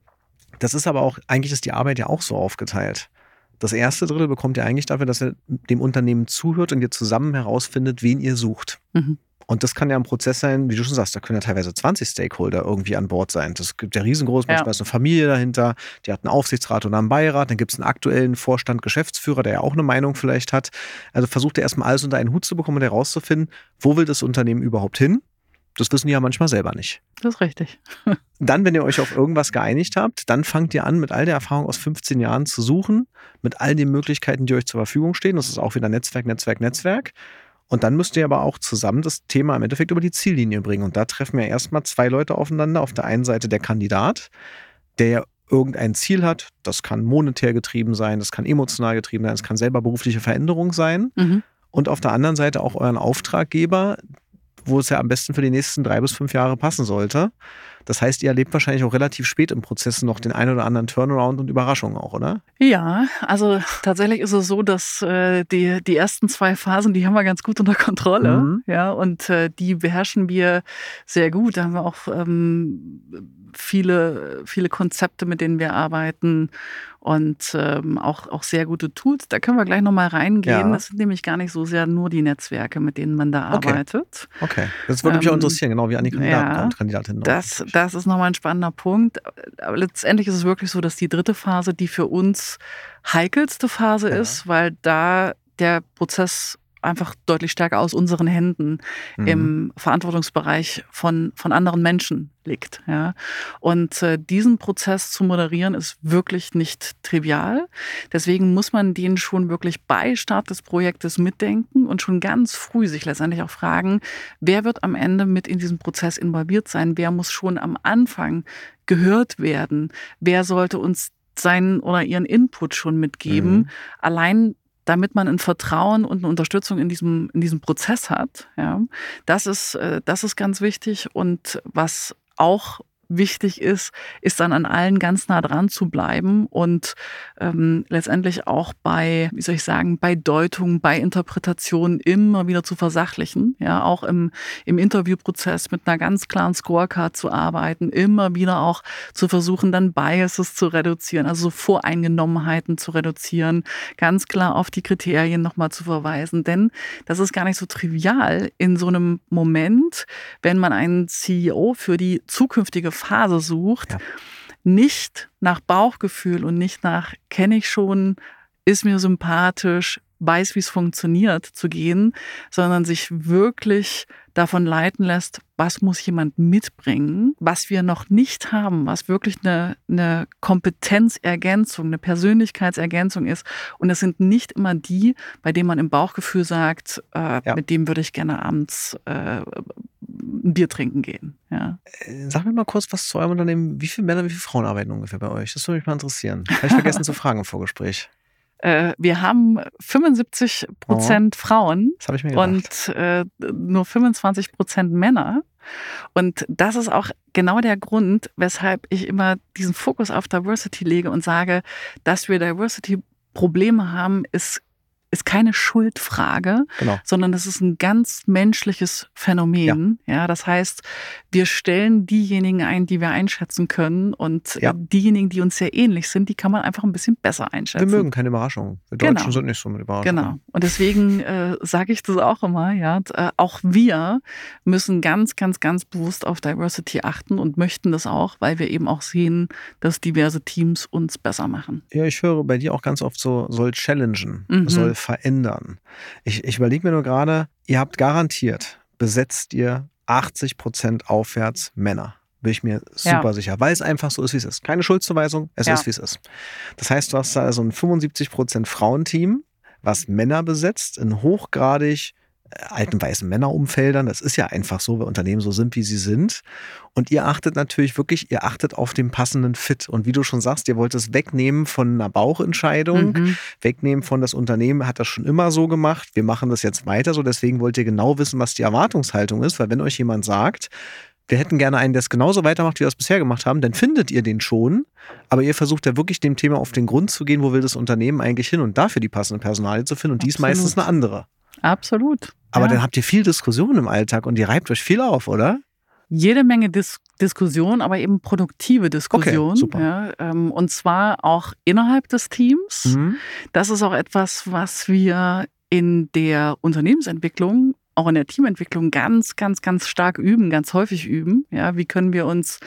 Das ist aber auch, eigentlich ist die Arbeit ja auch so aufgeteilt. Das erste Drittel bekommt ihr eigentlich dafür, dass ihr dem Unternehmen zuhört und ihr zusammen herausfindet, wen ihr sucht. Und das kann ja ein Prozess sein, wie du schon sagst, da können ja teilweise 20 Stakeholder irgendwie an Bord sein. Das gibt ja riesengroß, manchmal ist eine Familie dahinter, die hat einen Aufsichtsrat oder einen Beirat, dann gibt es einen aktuellen Vorstand, Geschäftsführer, der ja auch eine Meinung vielleicht hat. Also versucht ihr erstmal alles unter einen Hut zu bekommen und herauszufinden, wo will das Unternehmen überhaupt hin? Das wissen die ja manchmal selber nicht. Das ist richtig. Dann, wenn ihr euch auf irgendwas geeinigt habt, dann fangt ihr an, mit all der Erfahrung aus 15 Jahren zu suchen, mit all den Möglichkeiten, die euch zur Verfügung stehen. Das ist auch wieder Netzwerk. Und dann müsst ihr aber auch zusammen das Thema im Endeffekt über die Ziellinie bringen. Und da treffen ja erstmal 2 Leute aufeinander. Auf der einen Seite der Kandidat, der ja irgendein Ziel hat. Das kann monetär getrieben sein, das kann emotional getrieben sein, das kann selber berufliche Veränderung sein. Und auf der anderen Seite auch euren Auftraggeber, wo es ja am besten für die nächsten 3 bis 5 Jahre passen sollte. Das heißt, ihr erlebt wahrscheinlich auch relativ spät im Prozess noch den einen oder anderen Turnaround und Überraschungen auch, oder? Ja, also tatsächlich ist es so, dass die ersten 2 Phasen, die haben wir ganz gut unter Kontrolle. Ja, und die beherrschen wir sehr gut. Da haben wir auch viele Konzepte, mit denen wir arbeiten und auch sehr gute Tools. Da können wir gleich nochmal reingehen. Das sind nämlich gar nicht so sehr nur die Netzwerke, mit denen man da arbeitet. Okay, das würde mich auch interessieren, genau wie an die Kandidaten und Kandidatinnen. Das ist nochmal ein spannender Punkt. Aber letztendlich ist es wirklich so, dass die 3. Phase die für uns heikelste Phase ist, weil da der Prozess einfach deutlich stärker aus unseren Händen im Verantwortungsbereich von anderen Menschen liegt. Ja. Und diesen Prozess zu moderieren ist wirklich nicht trivial. Deswegen muss man den schon wirklich bei Start des Projektes mitdenken und schon ganz früh sich letztendlich auch fragen, wer wird am Ende mit in diesem Prozess involviert sein, wer muss schon am Anfang gehört werden, wer sollte uns seinen oder ihren Input schon mitgeben, allein damit man ein Vertrauen und eine Unterstützung in diesem Prozess hat. Ja. Das ist ganz wichtig. Und was auch wichtig ist dann an allen ganz nah dran zu bleiben und letztendlich auch bei Deutung, bei Interpretation immer wieder zu versachlichen, ja, auch im Interviewprozess mit einer ganz klaren Scorecard zu arbeiten, immer wieder auch zu versuchen, dann Biases zu reduzieren, also so Voreingenommenheiten zu reduzieren, ganz klar auf die Kriterien nochmal zu verweisen, denn das ist gar nicht so trivial in so einem Moment, wenn man einen CEO für die zukünftige Phase sucht, nicht nach Bauchgefühl und nicht nach kenne ich schon, ist mir sympathisch, weiß, wie es funktioniert, zu gehen, sondern sich wirklich davon leiten lässt, was muss jemand mitbringen, was wir noch nicht haben, was wirklich eine Kompetenzergänzung, eine Persönlichkeitsergänzung ist. Und es sind nicht immer die, bei denen man im Bauchgefühl sagt, mit dem würde ich gerne abends ein Bier trinken gehen. Ja. Sag mir mal kurz was zu eurem Unternehmen. Wie viele Männer, wie viele Frauen arbeiten ungefähr bei euch? Das würde mich mal interessieren. Habe ich vergessen zu fragen im Vorgespräch. Wir haben 75% Frauen das habe ich mir gedacht. Und nur 25% Männer. Und das ist auch genau der Grund, weshalb ich immer diesen Fokus auf Diversity lege und sage, dass wir Diversity-Probleme haben, ist keine Schuldfrage, sondern das ist ein ganz menschliches Phänomen. Ja, das heißt, wir stellen diejenigen ein, die wir einschätzen können und diejenigen, die uns sehr ähnlich sind, die kann man einfach ein bisschen besser einschätzen. Wir mögen keine Überraschungen. Wir Deutschen sind nicht so mit Überraschungen. Genau. Und deswegen sage ich das auch immer. Ja, auch wir müssen ganz, ganz, ganz bewusst auf Diversity achten und möchten das auch, weil wir eben auch sehen, dass diverse Teams uns besser machen. Ja, ich höre bei dir auch ganz oft so, soll challengen, soll verändern. Ich überlege mir nur gerade, ihr habt garantiert, besetzt ihr 80% aufwärts Männer. Bin ich mir super sicher, weil es einfach so ist, wie es ist. Keine Schuldzuweisung, es ist, wie es ist. Das heißt, du hast da also ein 75% Frauenteam, was Männer besetzt, in hochgradig alten weißen Männerumfeldern. Das ist ja einfach so, weil Unternehmen so sind, wie sie sind. Und ihr achtet natürlich wirklich, auf den passenden Fit. Und wie du schon sagst, ihr wollt es wegnehmen von einer Bauchentscheidung, wegnehmen von das Unternehmen hat das schon immer so gemacht, wir machen das jetzt weiter so. Deswegen wollt ihr genau wissen, was die Erwartungshaltung ist. Weil wenn euch jemand sagt, wir hätten gerne einen, der es genauso weitermacht, wie wir es bisher gemacht haben, dann findet ihr den schon. Aber ihr versucht ja wirklich dem Thema auf den Grund zu gehen, wo will das Unternehmen eigentlich hin und dafür die passende Personalie zu finden. Und die ist meistens eine andere. Absolut. Aber dann habt ihr viel Diskussion im Alltag und ihr reibt euch viel auf, oder? Jede Menge Diskussion, aber eben produktive Diskussion. Okay, super. Ja, und zwar auch innerhalb des Teams. Das ist auch etwas, was wir in der Unternehmensentwicklung, auch in der Teamentwicklung ganz, ganz, ganz stark üben, ganz häufig üben. Ja, wie können wir uns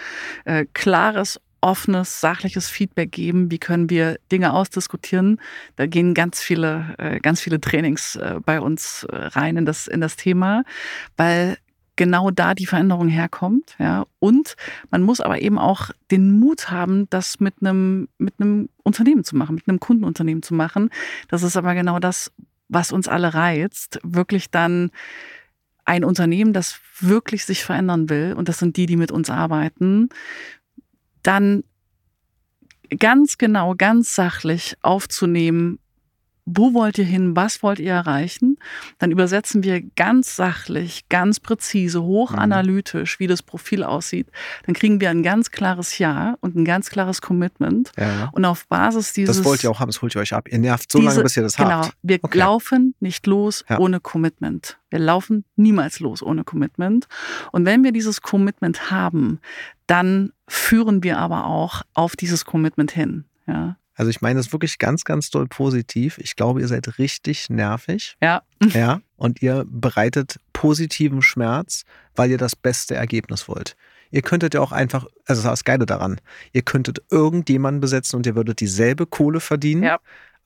klares, offenes, sachliches Feedback geben? Wie können wir Dinge ausdiskutieren? Da gehen ganz viele Trainings bei uns rein in das Thema, weil genau da die Veränderung herkommt. Ja. Und man muss aber eben auch den Mut haben, das mit einem Unternehmen zu machen, mit einem Kundenunternehmen zu machen. Das ist aber genau das, was uns alle reizt, wirklich dann ein Unternehmen, das wirklich sich verändern will, und das sind die mit uns arbeiten, dann ganz genau, ganz sachlich aufzunehmen, wo wollt ihr hin, was wollt ihr erreichen? Dann übersetzen wir ganz sachlich, ganz präzise, hochanalytisch, wie das Profil aussieht. Dann kriegen wir ein ganz klares Ja und ein ganz klares Commitment. Ja. Und auf Basis dieses... Das wollt ihr auch haben, das holt ihr euch ab. Ihr nervt so lange, bis ihr das habt. Genau, wir laufen nicht los ohne Commitment. Wir laufen niemals los ohne Commitment. Und wenn wir dieses Commitment haben, dann führen wir aber auch auf dieses Commitment hin. Ja. Also ich meine das wirklich ganz, ganz doll positiv. Ich glaube, ihr seid richtig nervig. Ja. Ja. Und ihr bereitet positiven Schmerz, weil ihr das beste Ergebnis wollt. Ihr könntet ja auch einfach, also das ist das Geile daran, ihr könntet irgendjemanden besetzen und ihr würdet dieselbe Kohle verdienen. Ja.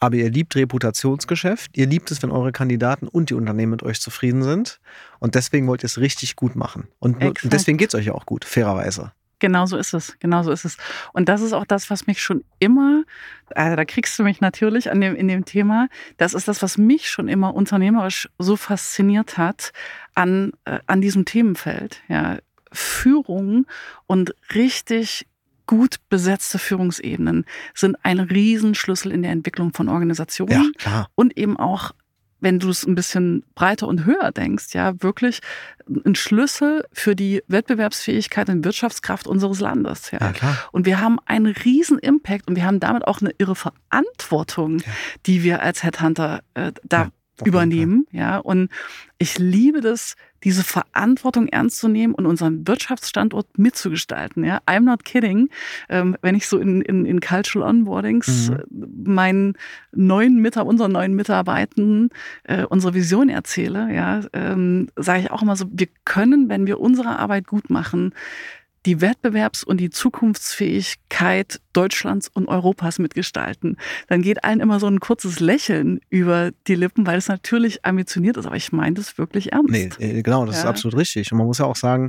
aber ihr liebt Reputationsgeschäft, ihr liebt es, wenn eure Kandidaten und die Unternehmen mit euch zufrieden sind und deswegen wollt ihr es richtig gut machen. Und deswegen geht es euch ja auch gut, fairerweise. Genau so ist es, genau so ist es. Und das ist auch das, was mich schon immer, also da kriegst du mich natürlich in dem Thema, das ist das, was mich schon immer unternehmerisch so fasziniert hat an diesem Themenfeld. Ja, Führung und richtig gut besetzte Führungsebenen sind ein Riesenschlüssel in der Entwicklung von Organisationen. Ja, klar. Und eben auch, wenn du es ein bisschen breiter und höher denkst, ja, wirklich ein Schlüssel für die Wettbewerbsfähigkeit und Wirtschaftskraft unseres Landes. Ja. Ja, klar. Und wir haben einen riesen Impact und wir haben damit auch eine irre Verantwortung, die wir als Headhunter übernehmen. Ja. Und ich liebe das, diese Verantwortung ernst zu nehmen und unseren Wirtschaftsstandort mitzugestalten. Ja. I'm not kidding. Wenn ich so in Cultural Onboardings unseren neuen Mitarbeitenden unsere Vision erzähle, ja, sage ich auch immer so, wir können, wenn wir unsere Arbeit gut machen, die Wettbewerbs- und die Zukunftsfähigkeit Deutschlands und Europas mitgestalten. Dann geht allen immer so ein kurzes Lächeln über die Lippen, weil es natürlich ambitioniert ist, aber ich meine das wirklich ernst. Nee, genau, das ist absolut richtig. Und man muss ja auch sagen,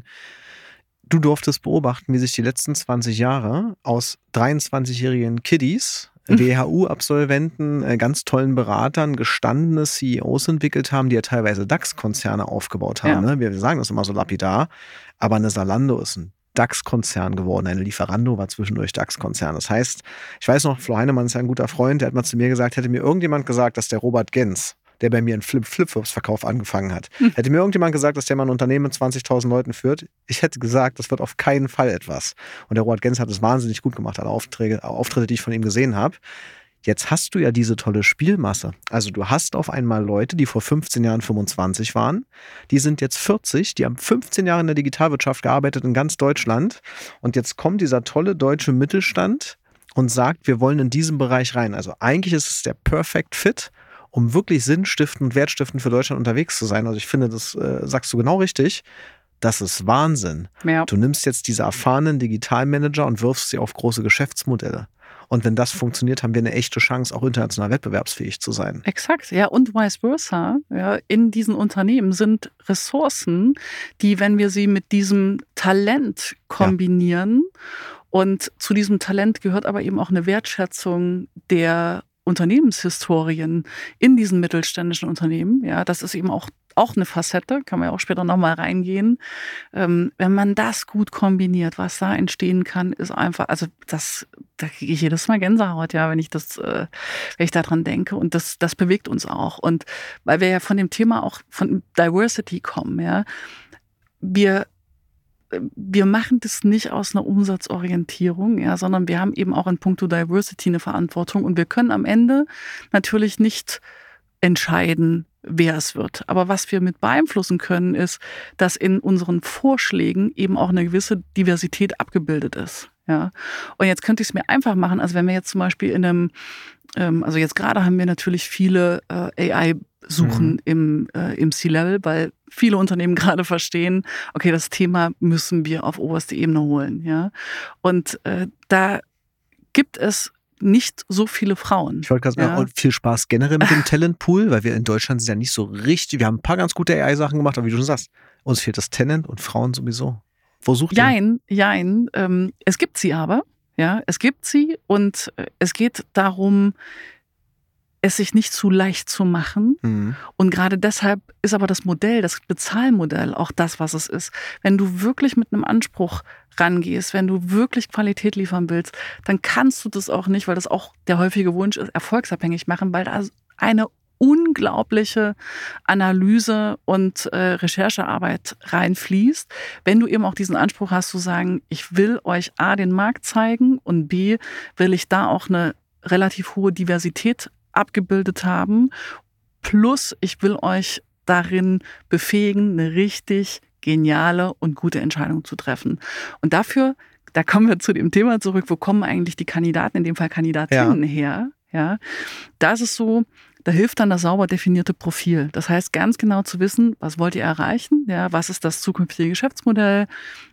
du durftest beobachten, wie sich die letzten 20 Jahre aus 23-jährigen Kiddies, WHU-Absolventen, ganz tollen Beratern, gestandene CEOs entwickelt haben, die ja teilweise DAX-Konzerne aufgebaut haben. Ja. Ne? Wir sagen das immer so lapidar, aber eine Zalando ist ein DAX-Konzern geworden. Eine Lieferando war zwischendurch DAX-Konzern. Das heißt, ich weiß noch, Flo Heinemann ist ja ein guter Freund, der hat mal zu mir gesagt, hätte mir irgendjemand gesagt, dass der Robert Gens, der bei mir einen Flipflops-Verkauf angefangen hat, hätte mir irgendjemand gesagt, dass der mal ein Unternehmen mit 20.000 Leuten führt, ich hätte gesagt, das wird auf keinen Fall etwas. Und der Robert Gens hat es wahnsinnig gut gemacht, alle Auftritte, die ich von ihm gesehen habe. Jetzt hast du ja diese tolle Spielmasse. Also du hast auf einmal Leute, die vor 15 Jahren 25 waren, die sind jetzt 40, die haben 15 Jahre in der Digitalwirtschaft gearbeitet in ganz Deutschland und jetzt kommt dieser tolle deutsche Mittelstand und sagt, wir wollen in diesen Bereich rein. Also eigentlich ist es der Perfect Fit, um wirklich sinnstiftend und wertstiftend für Deutschland unterwegs zu sein. Also ich finde, das sagst du genau richtig. Das ist Wahnsinn. Ja. Du nimmst jetzt diese erfahrenen Digitalmanager und wirfst sie auf große Geschäftsmodelle. Und wenn das funktioniert, haben wir eine echte Chance, auch international wettbewerbsfähig zu sein. Exakt, ja, und vice versa. Ja, in diesen Unternehmen sind Ressourcen, die, wenn wir sie mit diesem Talent kombinieren, und zu diesem Talent gehört aber eben auch eine Wertschätzung der Unternehmenshistorien in diesen mittelständischen Unternehmen. Ja, das ist eben auch eine Facette, kann man ja auch später nochmal reingehen. Wenn man das gut kombiniert, was da entstehen kann, ist einfach, also da kriege ich jedes Mal Gänsehaut, ja, wenn ich daran denke. Und das bewegt uns auch. Und weil wir ja von dem Thema auch von Diversity kommen, ja, wir machen das nicht aus einer Umsatzorientierung, ja, sondern wir haben eben auch in puncto Diversity eine Verantwortung und wir können am Ende natürlich nicht entscheiden, wer es wird. Aber was wir mit beeinflussen können, ist, dass in unseren Vorschlägen eben auch eine gewisse Diversität abgebildet ist. Ja. Und jetzt könnte ich es mir einfach machen, also wenn wir jetzt zum Beispiel also jetzt gerade haben wir natürlich viele AI-Suchen im C-Level, weil viele Unternehmen gerade verstehen, okay, das Thema müssen wir auf oberste Ebene holen. Ja. Und da gibt es nicht so viele Frauen. Ich wollte gerade sagen, viel Spaß generell mit dem Talentpool, weil wir in Deutschland sind ja nicht so richtig, wir haben ein paar ganz gute AI-Sachen gemacht, aber wie du schon sagst, uns fehlt das Talent und Frauen sowieso. Wo sucht ihr? Jein. Es gibt sie aber, ja, es gibt sie und es geht darum, es sich nicht zu leicht zu machen. Mhm. Und gerade deshalb ist aber das Modell, das Bezahlmodell auch das, was es ist. Wenn du wirklich mit einem Anspruch rangehst, wenn du wirklich Qualität liefern willst, dann kannst du das auch nicht, weil das auch der häufige Wunsch ist, erfolgsabhängig machen, weil da eine unglaubliche Analyse und Recherchearbeit reinfließt, wenn du eben auch diesen Anspruch hast zu sagen, ich will euch A, den Markt zeigen und B, will ich da auch eine relativ hohe Diversität abgebildet haben, plus ich will euch darin befähigen, eine richtig geniale und gute Entscheidung zu treffen. Und dafür, da kommen wir zu dem Thema zurück, wo kommen eigentlich die Kandidaten, in dem Fall Kandidatinnen her? Ja, da ist es so, da hilft dann das sauber definierte Profil. Das heißt, ganz genau zu wissen, was wollt ihr erreichen? Ja, was ist das zukünftige Geschäftsmodell?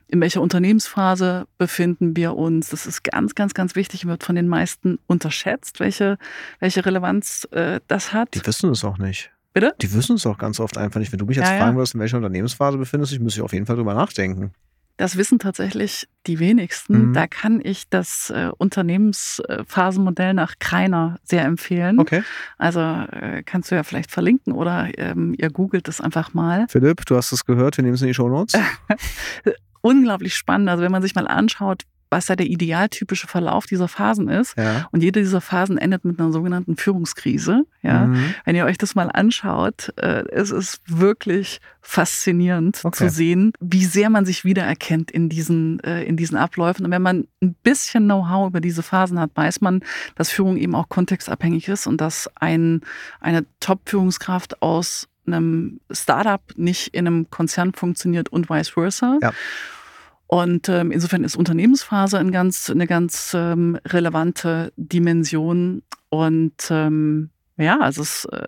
in welcher Unternehmensphase befinden wir uns. Das ist ganz, ganz, ganz wichtig, wird von den meisten unterschätzt, welche Relevanz das hat. Die wissen es auch nicht. Bitte? Die wissen es auch ganz oft einfach nicht. Wenn du mich jetzt fragen würdest, in welcher Unternehmensphase befindest, ich müsste auf jeden Fall drüber nachdenken. Das wissen tatsächlich die wenigsten. Da kann ich das Unternehmensphasenmodell nach Kreiner sehr empfehlen. Okay. Also kannst du ja vielleicht verlinken oder ihr googelt es einfach mal. Philipp, du hast es gehört, wir nehmen es in die Shownotes. Unglaublich spannend. Also wenn man sich mal anschaut, was da der idealtypische Verlauf dieser Phasen ist. Ja. Und jede dieser Phasen endet mit einer sogenannten Führungskrise. Ja. Wenn ihr euch das mal anschaut, es ist wirklich faszinierend zu sehen, wie sehr man sich wiedererkennt in diesen Abläufen. Und wenn man ein bisschen Know-how über diese Phasen hat, weiß man, dass Führung eben auch kontextabhängig ist und dass eine Top-Führungskraft aus einem Startup nicht in einem Konzern funktioniert und vice versa. Ja. Und insofern ist Unternehmensphase eine ganz relevante Dimension. Und also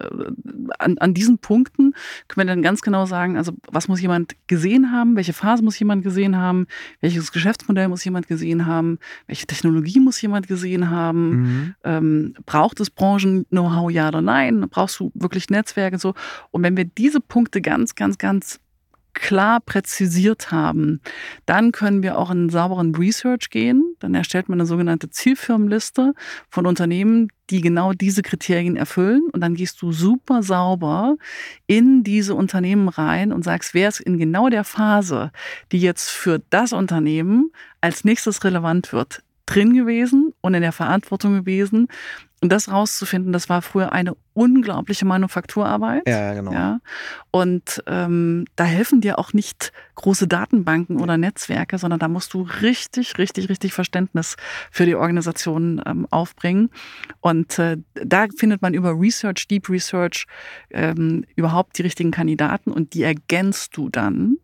an diesen Punkten können wir dann ganz genau sagen, also was muss jemand gesehen haben, welche Phase muss jemand gesehen haben, welches Geschäftsmodell muss jemand gesehen haben, welche Technologie muss jemand gesehen haben, braucht es Branchen-Know-how, ja oder nein, brauchst du wirklich Netzwerke so. Und wenn wir diese Punkte ganz, ganz, ganz klar präzisiert haben, dann können wir auch in einen sauberen Research gehen. Dann erstellt man eine sogenannte Zielfirmenliste von Unternehmen, die genau diese Kriterien erfüllen. Und dann gehst du super sauber in diese Unternehmen rein und sagst, wer ist in genau der Phase, die jetzt für das Unternehmen als nächstes relevant wird, drin gewesen und in der Verantwortung gewesen. Und das rauszufinden, das war früher eine unglaubliche Manufakturarbeit. Ja, genau. Ja. Und da helfen dir auch nicht große Datenbanken oder Netzwerke, sondern da musst du richtig Verständnis für die Organisation aufbringen. Und da findet man über Research, Deep Research, überhaupt die richtigen Kandidaten und die ergänzt du dann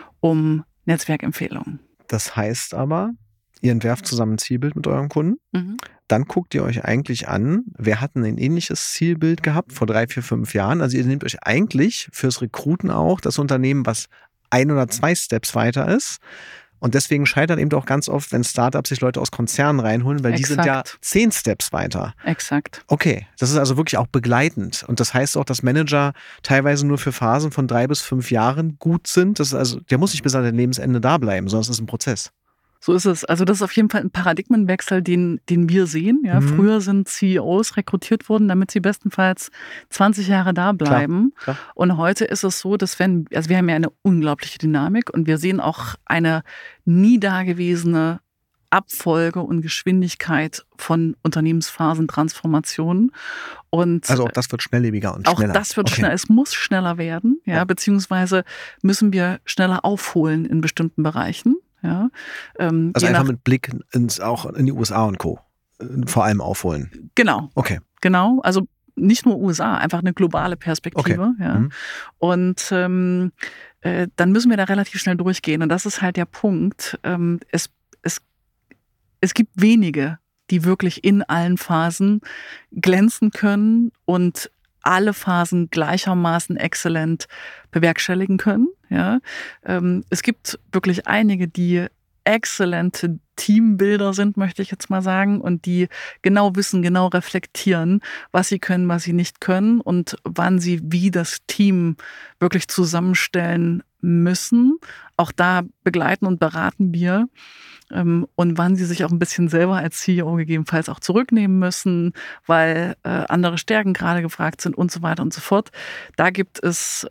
um Netzwerkempfehlungen. Das heißt aber, ihr entwerft zusammen ein Zielbild mit eurem Kunden. Dann guckt ihr euch eigentlich an, wer hat ein ähnliches Zielbild gehabt vor 3, 4, 5 Jahren. Also ihr nehmt euch eigentlich fürs Rekruten auch das Unternehmen, was 1 oder 2 Steps weiter ist. Und deswegen scheitert eben auch ganz oft, wenn Startups sich Leute aus Konzernen reinholen, weil die sind ja 10 Steps weiter. Exakt. Okay, das ist also wirklich auch begleitend. Und das heißt auch, dass Manager teilweise nur für Phasen von 3 bis 5 Jahren gut sind. Das ist also, der muss nicht bis an sein Lebensende da bleiben, sondern es ist ein Prozess. So ist es. Also das ist auf jeden Fall ein Paradigmenwechsel, den wir sehen. Ja, früher sind CEOs rekrutiert worden, damit sie bestenfalls 20 Jahre da bleiben. Klar. Und heute ist es so, dass wir haben ja eine unglaubliche Dynamik und wir sehen auch eine nie dagewesene Abfolge und Geschwindigkeit von Unternehmensphasen, Transformationen. Und also auch das wird schnelllebiger und schneller. Auch das wird schneller. Es muss schneller werden, beziehungsweise müssen wir schneller aufholen in bestimmten Bereichen. Ja, also einfach mit Blick auch in die USA und Co. vor allem aufholen. Genau. Okay. Genau, also nicht nur USA, einfach eine globale Perspektive. Okay. Ja. Und dann müssen wir da relativ schnell durchgehen. Und das ist halt der Punkt. Es gibt wenige, die wirklich in allen Phasen glänzen können und alle Phasen gleichermaßen exzellent bewerkstelligen können. Ja. Es gibt wirklich einige, die exzellente Teambuilder sind, möchte ich jetzt mal sagen, und die genau wissen, genau reflektieren, was sie können, was sie nicht können und wann sie wie das Team wirklich zusammenstellen müssen. Auch da begleiten und beraten wir. Und wann sie sich auch ein bisschen selber als CEO gegebenenfalls auch zurücknehmen müssen, weil andere Stärken gerade gefragt sind und so weiter und so fort. Da gibt es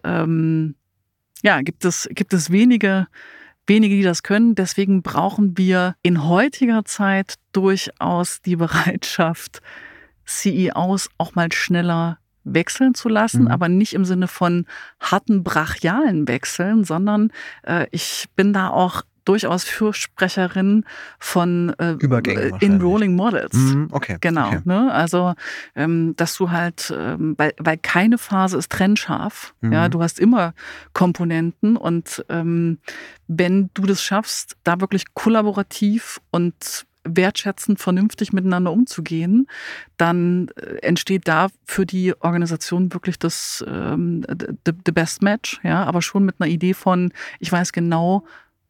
wenige, die das können. Deswegen brauchen wir in heutiger Zeit durchaus die Bereitschaft, CEOs auch mal schneller wechseln zu lassen, aber nicht im Sinne von harten, brachialen Wechseln, sondern ich bin da auch durchaus Fürsprecherin von Enrolling Models. Okay. Genau. Okay. Ne? Also, dass du halt, weil keine Phase ist trennscharf. Ja, du hast immer Komponenten und wenn du das schaffst, da wirklich kollaborativ und wertschätzend, vernünftig miteinander umzugehen, dann entsteht da für die Organisation wirklich das the best match, ja, aber schon mit einer Idee von, ich weiß genau,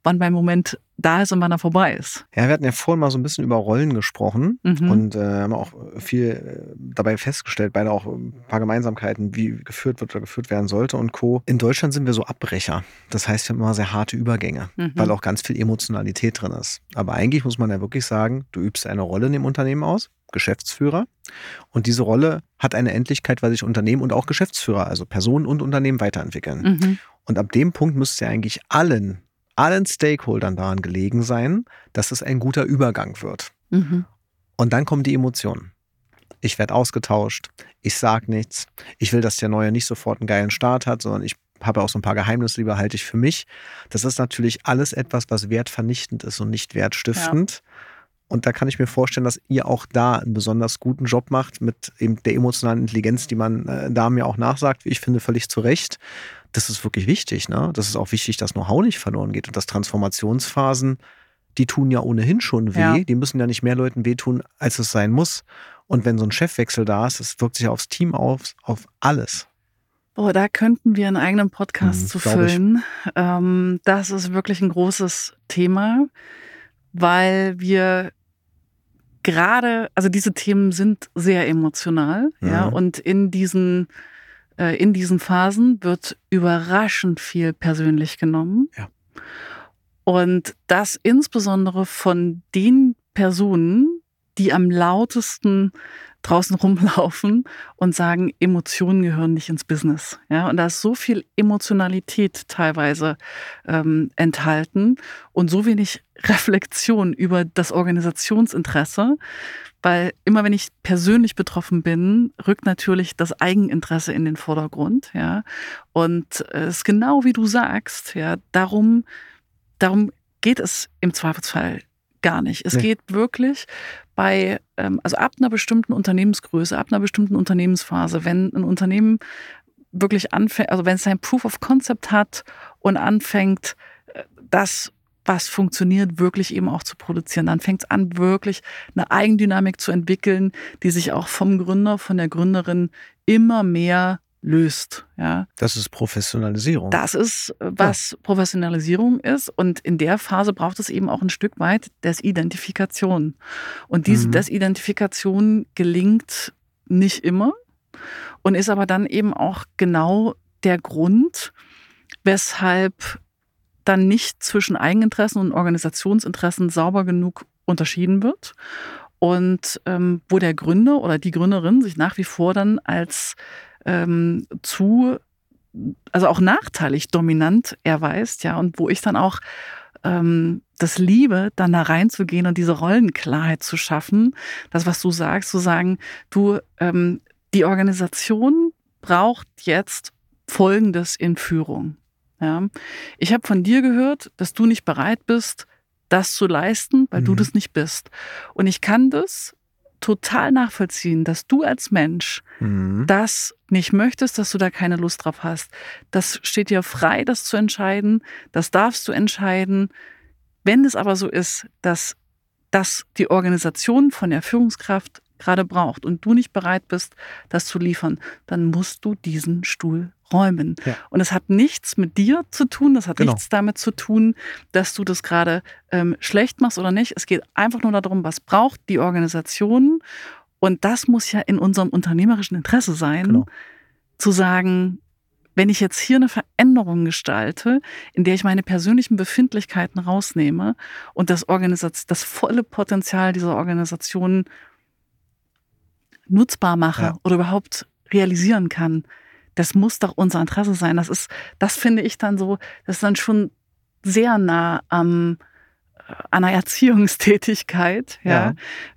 wann mein Moment da ist und wann er vorbei ist. Ja, wir hatten ja vorhin mal so ein bisschen über Rollen gesprochen und haben auch viel dabei festgestellt, beide auch ein paar Gemeinsamkeiten, wie geführt wird oder geführt werden sollte und Co. In Deutschland sind wir so Abbrecher. Das heißt, wir haben immer sehr harte Übergänge, weil auch ganz viel Emotionalität drin ist. Aber eigentlich muss man ja wirklich sagen, du übst eine Rolle in dem Unternehmen aus, Geschäftsführer. Und diese Rolle hat eine Endlichkeit, weil sich Unternehmen und auch Geschäftsführer, also Personen und Unternehmen weiterentwickeln. Und ab dem Punkt müsste ja eigentlich allen Stakeholdern daran gelegen sein, dass es ein guter Übergang wird. Und dann kommen die Emotionen. Ich werde ausgetauscht, ich sage nichts, ich will, dass der Neue nicht sofort einen geilen Start hat, sondern ich habe auch so ein paar Geheimnisse, die behalte ich für mich. Das ist natürlich alles etwas, was wertvernichtend ist und nicht wertstiftend. Ja. Und da kann ich mir vorstellen, dass ihr auch da einen besonders guten Job macht mit eben der emotionalen Intelligenz, die man da mir auch nachsagt, wie ich finde, völlig zu Recht. Das ist wirklich wichtig, ne? Das ist auch wichtig, dass Know-how nicht verloren geht und dass Transformationsphasen, die tun ja ohnehin schon weh. Ja. Die müssen ja nicht mehr Leuten wehtun, als es sein muss. Und wenn so ein Chefwechsel da ist, das wirkt sich aufs Team auf alles. Boah, da könnten wir einen eigenen Podcast zu füllen. Das ist wirklich ein großes Thema, weil wir gerade, also diese Themen sind sehr emotional, ja, und in diesen Phasen wird überraschend viel persönlich genommen. Ja. Und das insbesondere von den Personen, die am lautesten draußen rumlaufen und sagen, Emotionen gehören nicht ins Business. Ja, und da ist so viel Emotionalität teilweise enthalten und so wenig Reflexion über das Organisationsinteresse, weil immer wenn ich persönlich betroffen bin, rückt natürlich das Eigeninteresse in den Vordergrund. Ja, und es ist genau wie du sagst, ja, darum geht es im Zweifelsfall gar nicht. Es geht wirklich also ab einer bestimmten Unternehmensgröße, ab einer bestimmten Unternehmensphase, wenn ein Unternehmen wirklich anfängt, also wenn es sein Proof of Concept hat und anfängt, das, was funktioniert, wirklich eben auch zu produzieren, dann fängt es an, wirklich eine Eigendynamik zu entwickeln, die sich auch vom Gründer, von der Gründerin immer mehr löst. Ja. Das ist Professionalisierung. Das ist, was Professionalisierung ist. Und in der Phase braucht es eben auch ein Stück weit Desidentifikation. Und diese Desidentifikation gelingt nicht immer und ist aber dann eben auch genau der Grund, weshalb dann nicht zwischen Eigeninteressen und Organisationsinteressen sauber genug unterschieden wird. Und wo der Gründer oder die Gründerin sich nach wie vor dann als also auch nachteilig dominant erweist, ja, und wo ich dann auch das liebe, dann da reinzugehen und diese Rollenklarheit zu schaffen, das, was du sagst, zu sagen, die Organisation braucht jetzt Folgendes in Führung. Ja. Ich habe von dir gehört, dass du nicht bereit bist, das zu leisten, weil du das nicht bist. Und ich kann das total nachvollziehen, dass du als Mensch das nicht möchtest, dass du da keine Lust drauf hast. Das steht dir frei, das zu entscheiden. Das darfst du entscheiden. Wenn es aber so ist, dass das die Organisation von der Führungskraft gerade braucht und du nicht bereit bist, das zu liefern, dann musst du diesen Stuhl räumen. Ja. Und es hat nichts mit dir zu tun, das hat nichts damit zu tun, dass du das gerade schlecht machst oder nicht. Es geht einfach nur darum, was braucht die Organisation. Und das muss ja in unserem unternehmerischen Interesse sein, zu sagen, wenn ich jetzt hier eine Veränderung gestalte, in der ich meine persönlichen Befindlichkeiten rausnehme und das volle Potenzial dieser Organisation nutzbar mache oder überhaupt realisieren kann, das muss doch unser Interesse sein. Das finde ich dann so, das ist dann schon sehr nah an einer Erziehungstätigkeit. Ja.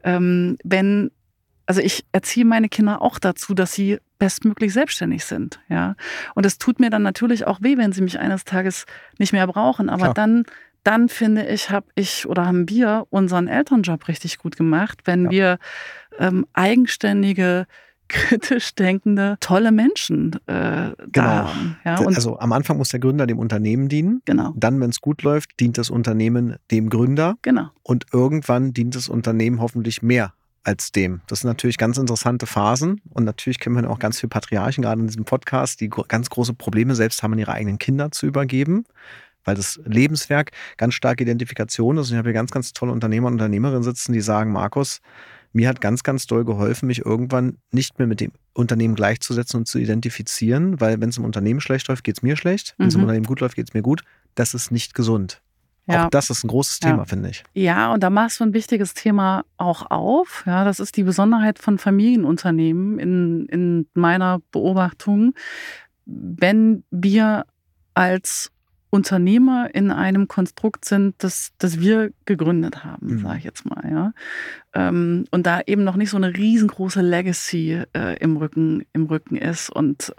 Also ich erziehe meine Kinder auch dazu, dass sie bestmöglich selbstständig sind. Ja. Und es tut mir dann natürlich auch weh, wenn sie mich eines Tages nicht mehr brauchen. Aber dann finde ich, haben wir unseren Elternjob richtig gut gemacht, wenn wir eigenständige, kritisch denkende, tolle Menschen da haben. Ja, und also am Anfang muss der Gründer dem Unternehmen dienen. Genau. Dann, wenn es gut läuft, dient das Unternehmen dem Gründer. Genau. Und irgendwann dient das Unternehmen hoffentlich mehr als dem. Das sind natürlich ganz interessante Phasen. Und natürlich kennen wir auch ganz viele Patriarchen, gerade in diesem Podcast, die ganz große Probleme selbst haben, ihre eigenen Kinder zu übergeben. weil das Lebenswerk ganz starke Identifikation ist. Und ich habe hier ganz, ganz tolle Unternehmer und Unternehmerinnen sitzen, die sagen, Markus, mir hat ganz, ganz doll geholfen, mich irgendwann nicht mehr mit dem Unternehmen gleichzusetzen und zu identifizieren, weil wenn es im Unternehmen schlecht läuft, geht es mir schlecht. Wenn es im Unternehmen gut läuft, geht es mir gut. Das ist nicht gesund. Ja. Auch das ist ein großes Thema, finde ich. Ja, und da machst du ein wichtiges Thema auch auf. Ja, das ist die Besonderheit von Familienunternehmen in meiner Beobachtung. Wenn wir als Unternehmer in einem Konstrukt sind, das wir gegründet haben, sage ich jetzt mal, ja, und da eben noch nicht so eine riesengroße Legacy im Rücken ist und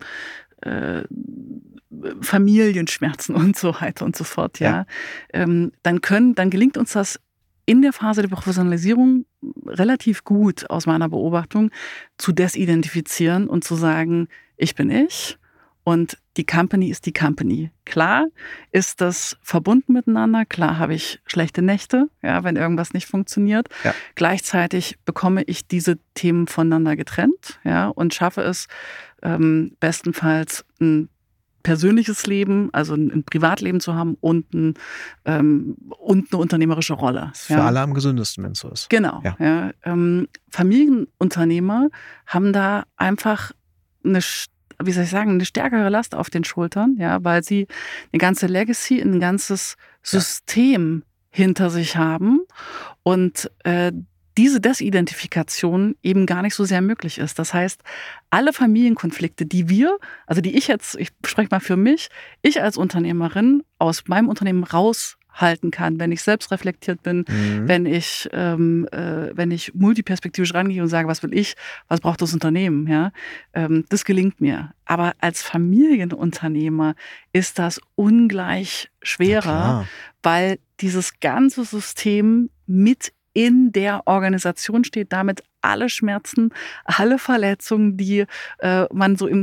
Familienschmerzen und so weiter und so fort, ja. Dann gelingt uns das in der Phase der Professionalisierung relativ gut, aus meiner Beobachtung, zu desidentifizieren und zu sagen, ich bin ich und die Company ist die Company. Klar ist das verbunden miteinander, klar habe ich schlechte Nächte, ja, wenn irgendwas nicht funktioniert. Ja. Gleichzeitig bekomme ich diese Themen voneinander getrennt, ja, und schaffe es bestenfalls ein persönliches Leben, also ein Privatleben zu haben und eine unternehmerische Rolle. Das ist für alle am gesündesten, wenn es so ist. Genau. Ja. Ja, Familienunternehmer haben da einfach eine stärkere Last auf den Schultern, ja, weil sie eine ganze Legacy, ein ganzes System hinter sich haben und diese Desidentifikation eben gar nicht so sehr möglich ist. Das heißt, alle Familienkonflikte, die ich spreche mal für mich, ich als Unternehmerin aus meinem Unternehmen raushalten kann, wenn ich selbst reflektiert bin, wenn ich multiperspektivisch rangehe und sage, was will ich, was braucht das Unternehmen, ja, das gelingt mir. Aber als Familienunternehmer ist das ungleich schwerer, weil dieses ganze System mit in der Organisation steht, damit alle Schmerzen, alle Verletzungen, die man so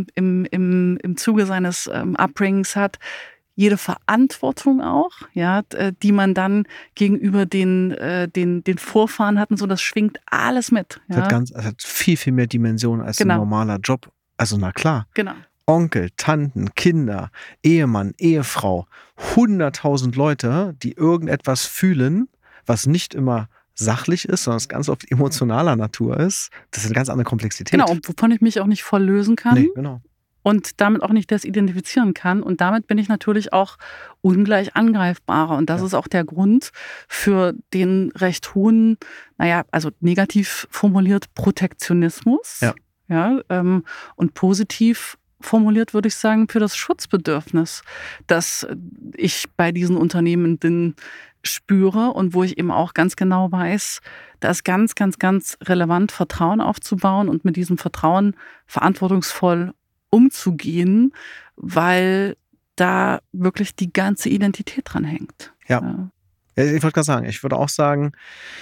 im Zuge seines Upbringings hat, jede Verantwortung auch, ja, die man dann gegenüber den Vorfahren hat und so, das schwingt alles mit. Ja. Das hat viel, viel mehr Dimensionen als ein normaler Job. Also na klar. Genau. Onkel, Tanten, Kinder, Ehemann, Ehefrau, 100.000 Leute, die irgendetwas fühlen, was nicht immer sachlich ist, sondern es ganz oft emotionaler Natur ist. Das ist eine ganz andere Komplexität. Genau, und wovon ich mich auch nicht voll lösen kann. Nee, genau. Und damit auch nicht desidentifizieren kann. Und damit bin ich natürlich auch ungleich angreifbarer. Und das ist auch der Grund für den recht hohen, also negativ formuliert Protektionismus. Ja, und positiv formuliert würde ich sagen für das Schutzbedürfnis, das ich bei diesen Unternehmenden spüre und wo ich eben auch ganz genau weiß, da ist ganz, ganz, ganz relevant, Vertrauen aufzubauen und mit diesem Vertrauen verantwortungsvoll umzugehen, weil da wirklich die ganze Identität dran hängt. Ja. Ich wollte gerade sagen, ich würde auch sagen,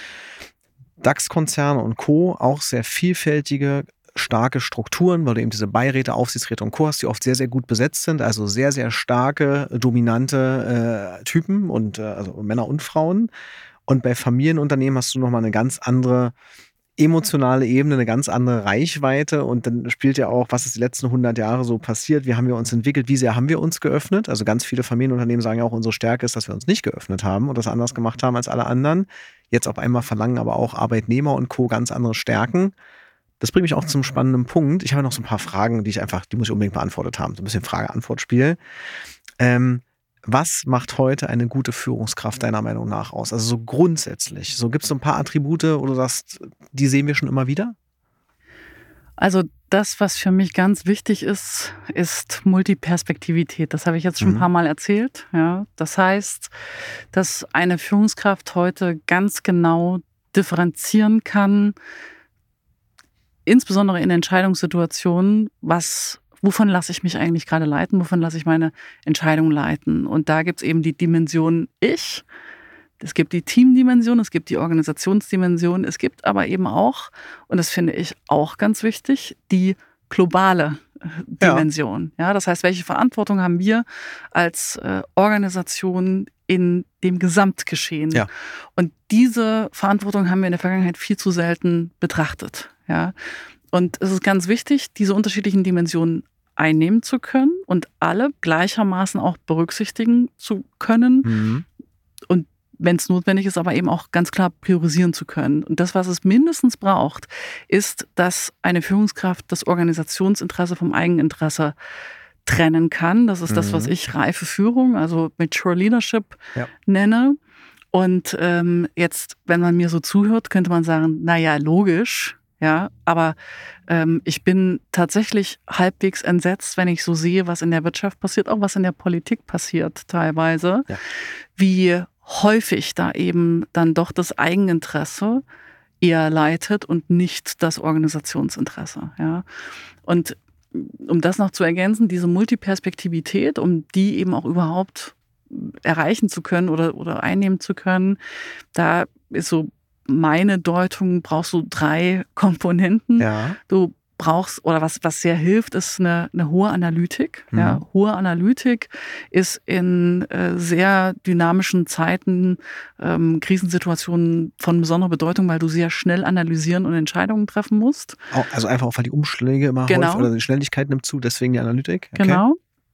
DAX-Konzerne und Co. auch sehr vielfältige, starke Strukturen, weil du eben diese Beiräte, Aufsichtsräte und Co. hast, die oft sehr, sehr gut besetzt sind, also sehr, sehr starke, dominante Typen und also Männer und Frauen. Und bei Familienunternehmen hast du nochmal eine ganz andere emotionale Ebene, eine ganz andere Reichweite und dann spielt ja auch, was ist die letzten 100 Jahre so passiert, wie haben wir uns entwickelt, wie sehr haben wir uns geöffnet, also ganz viele Familienunternehmen sagen ja auch, unsere Stärke ist, dass wir uns nicht geöffnet haben und das anders gemacht haben als alle anderen. Jetzt auf einmal verlangen aber auch Arbeitnehmer und Co. ganz andere Stärken. Das bringt mich auch zum spannenden Punkt. Ich habe noch so ein paar Fragen, die muss ich unbedingt beantwortet haben. So ein bisschen Frage-Antwort-Spiel. Was macht heute eine gute Führungskraft deiner Meinung nach aus? Also so grundsätzlich. So gibt es so ein paar Attribute, wo du sagst, die sehen wir schon immer wieder? Also das, was für mich ganz wichtig ist, ist Multiperspektivität. Das habe ich jetzt schon ein paar Mal erzählt. Ja, das heißt, dass eine Führungskraft heute ganz genau differenzieren kann, insbesondere in Entscheidungssituationen, wovon lasse ich mich eigentlich gerade leiten, wovon lasse ich meine Entscheidung leiten. Und da gibt es eben die Dimension Ich, es gibt die Teamdimension, es gibt die Organisationsdimension, es gibt aber eben auch, und das finde ich auch ganz wichtig, die globale Dimension. Ja, das heißt, welche Verantwortung haben wir als Organisation in dem Gesamtgeschehen? Ja. Und diese Verantwortung haben wir in der Vergangenheit viel zu selten betrachtet. Ja. Und es ist ganz wichtig, diese unterschiedlichen Dimensionen einnehmen zu können und alle gleichermaßen auch berücksichtigen zu können. Und wenn es notwendig ist, aber eben auch ganz klar priorisieren zu können. Und das, was es mindestens braucht, ist, dass eine Führungskraft das Organisationsinteresse vom Eigeninteresse trennen kann. Das ist das, was ich reife Führung, also Mature Leadership nenne. Und jetzt, wenn man mir so zuhört, könnte man sagen, naja, logisch, ja, aber ich bin tatsächlich halbwegs entsetzt, wenn ich so sehe, was in der Wirtschaft passiert, auch was in der Politik passiert teilweise, wie häufig da eben dann doch das Eigeninteresse eher leitet und nicht das Organisationsinteresse. Ja. Und um das noch zu ergänzen, diese Multiperspektivität, um die eben auch überhaupt erreichen zu können oder einnehmen zu können, da ist so meine Deutung, brauchst du 3 Komponenten. Ja. Du brauchst, oder was sehr hilft, ist eine hohe Analytik. Ja, hohe Analytik ist in sehr dynamischen Zeiten, Krisensituationen von besonderer Bedeutung, weil du sehr schnell analysieren und Entscheidungen treffen musst. Also einfach auch, weil die Umschläge immer häufig oder die Schnelligkeit nimmt zu, deswegen die Analytik. Okay. Genau.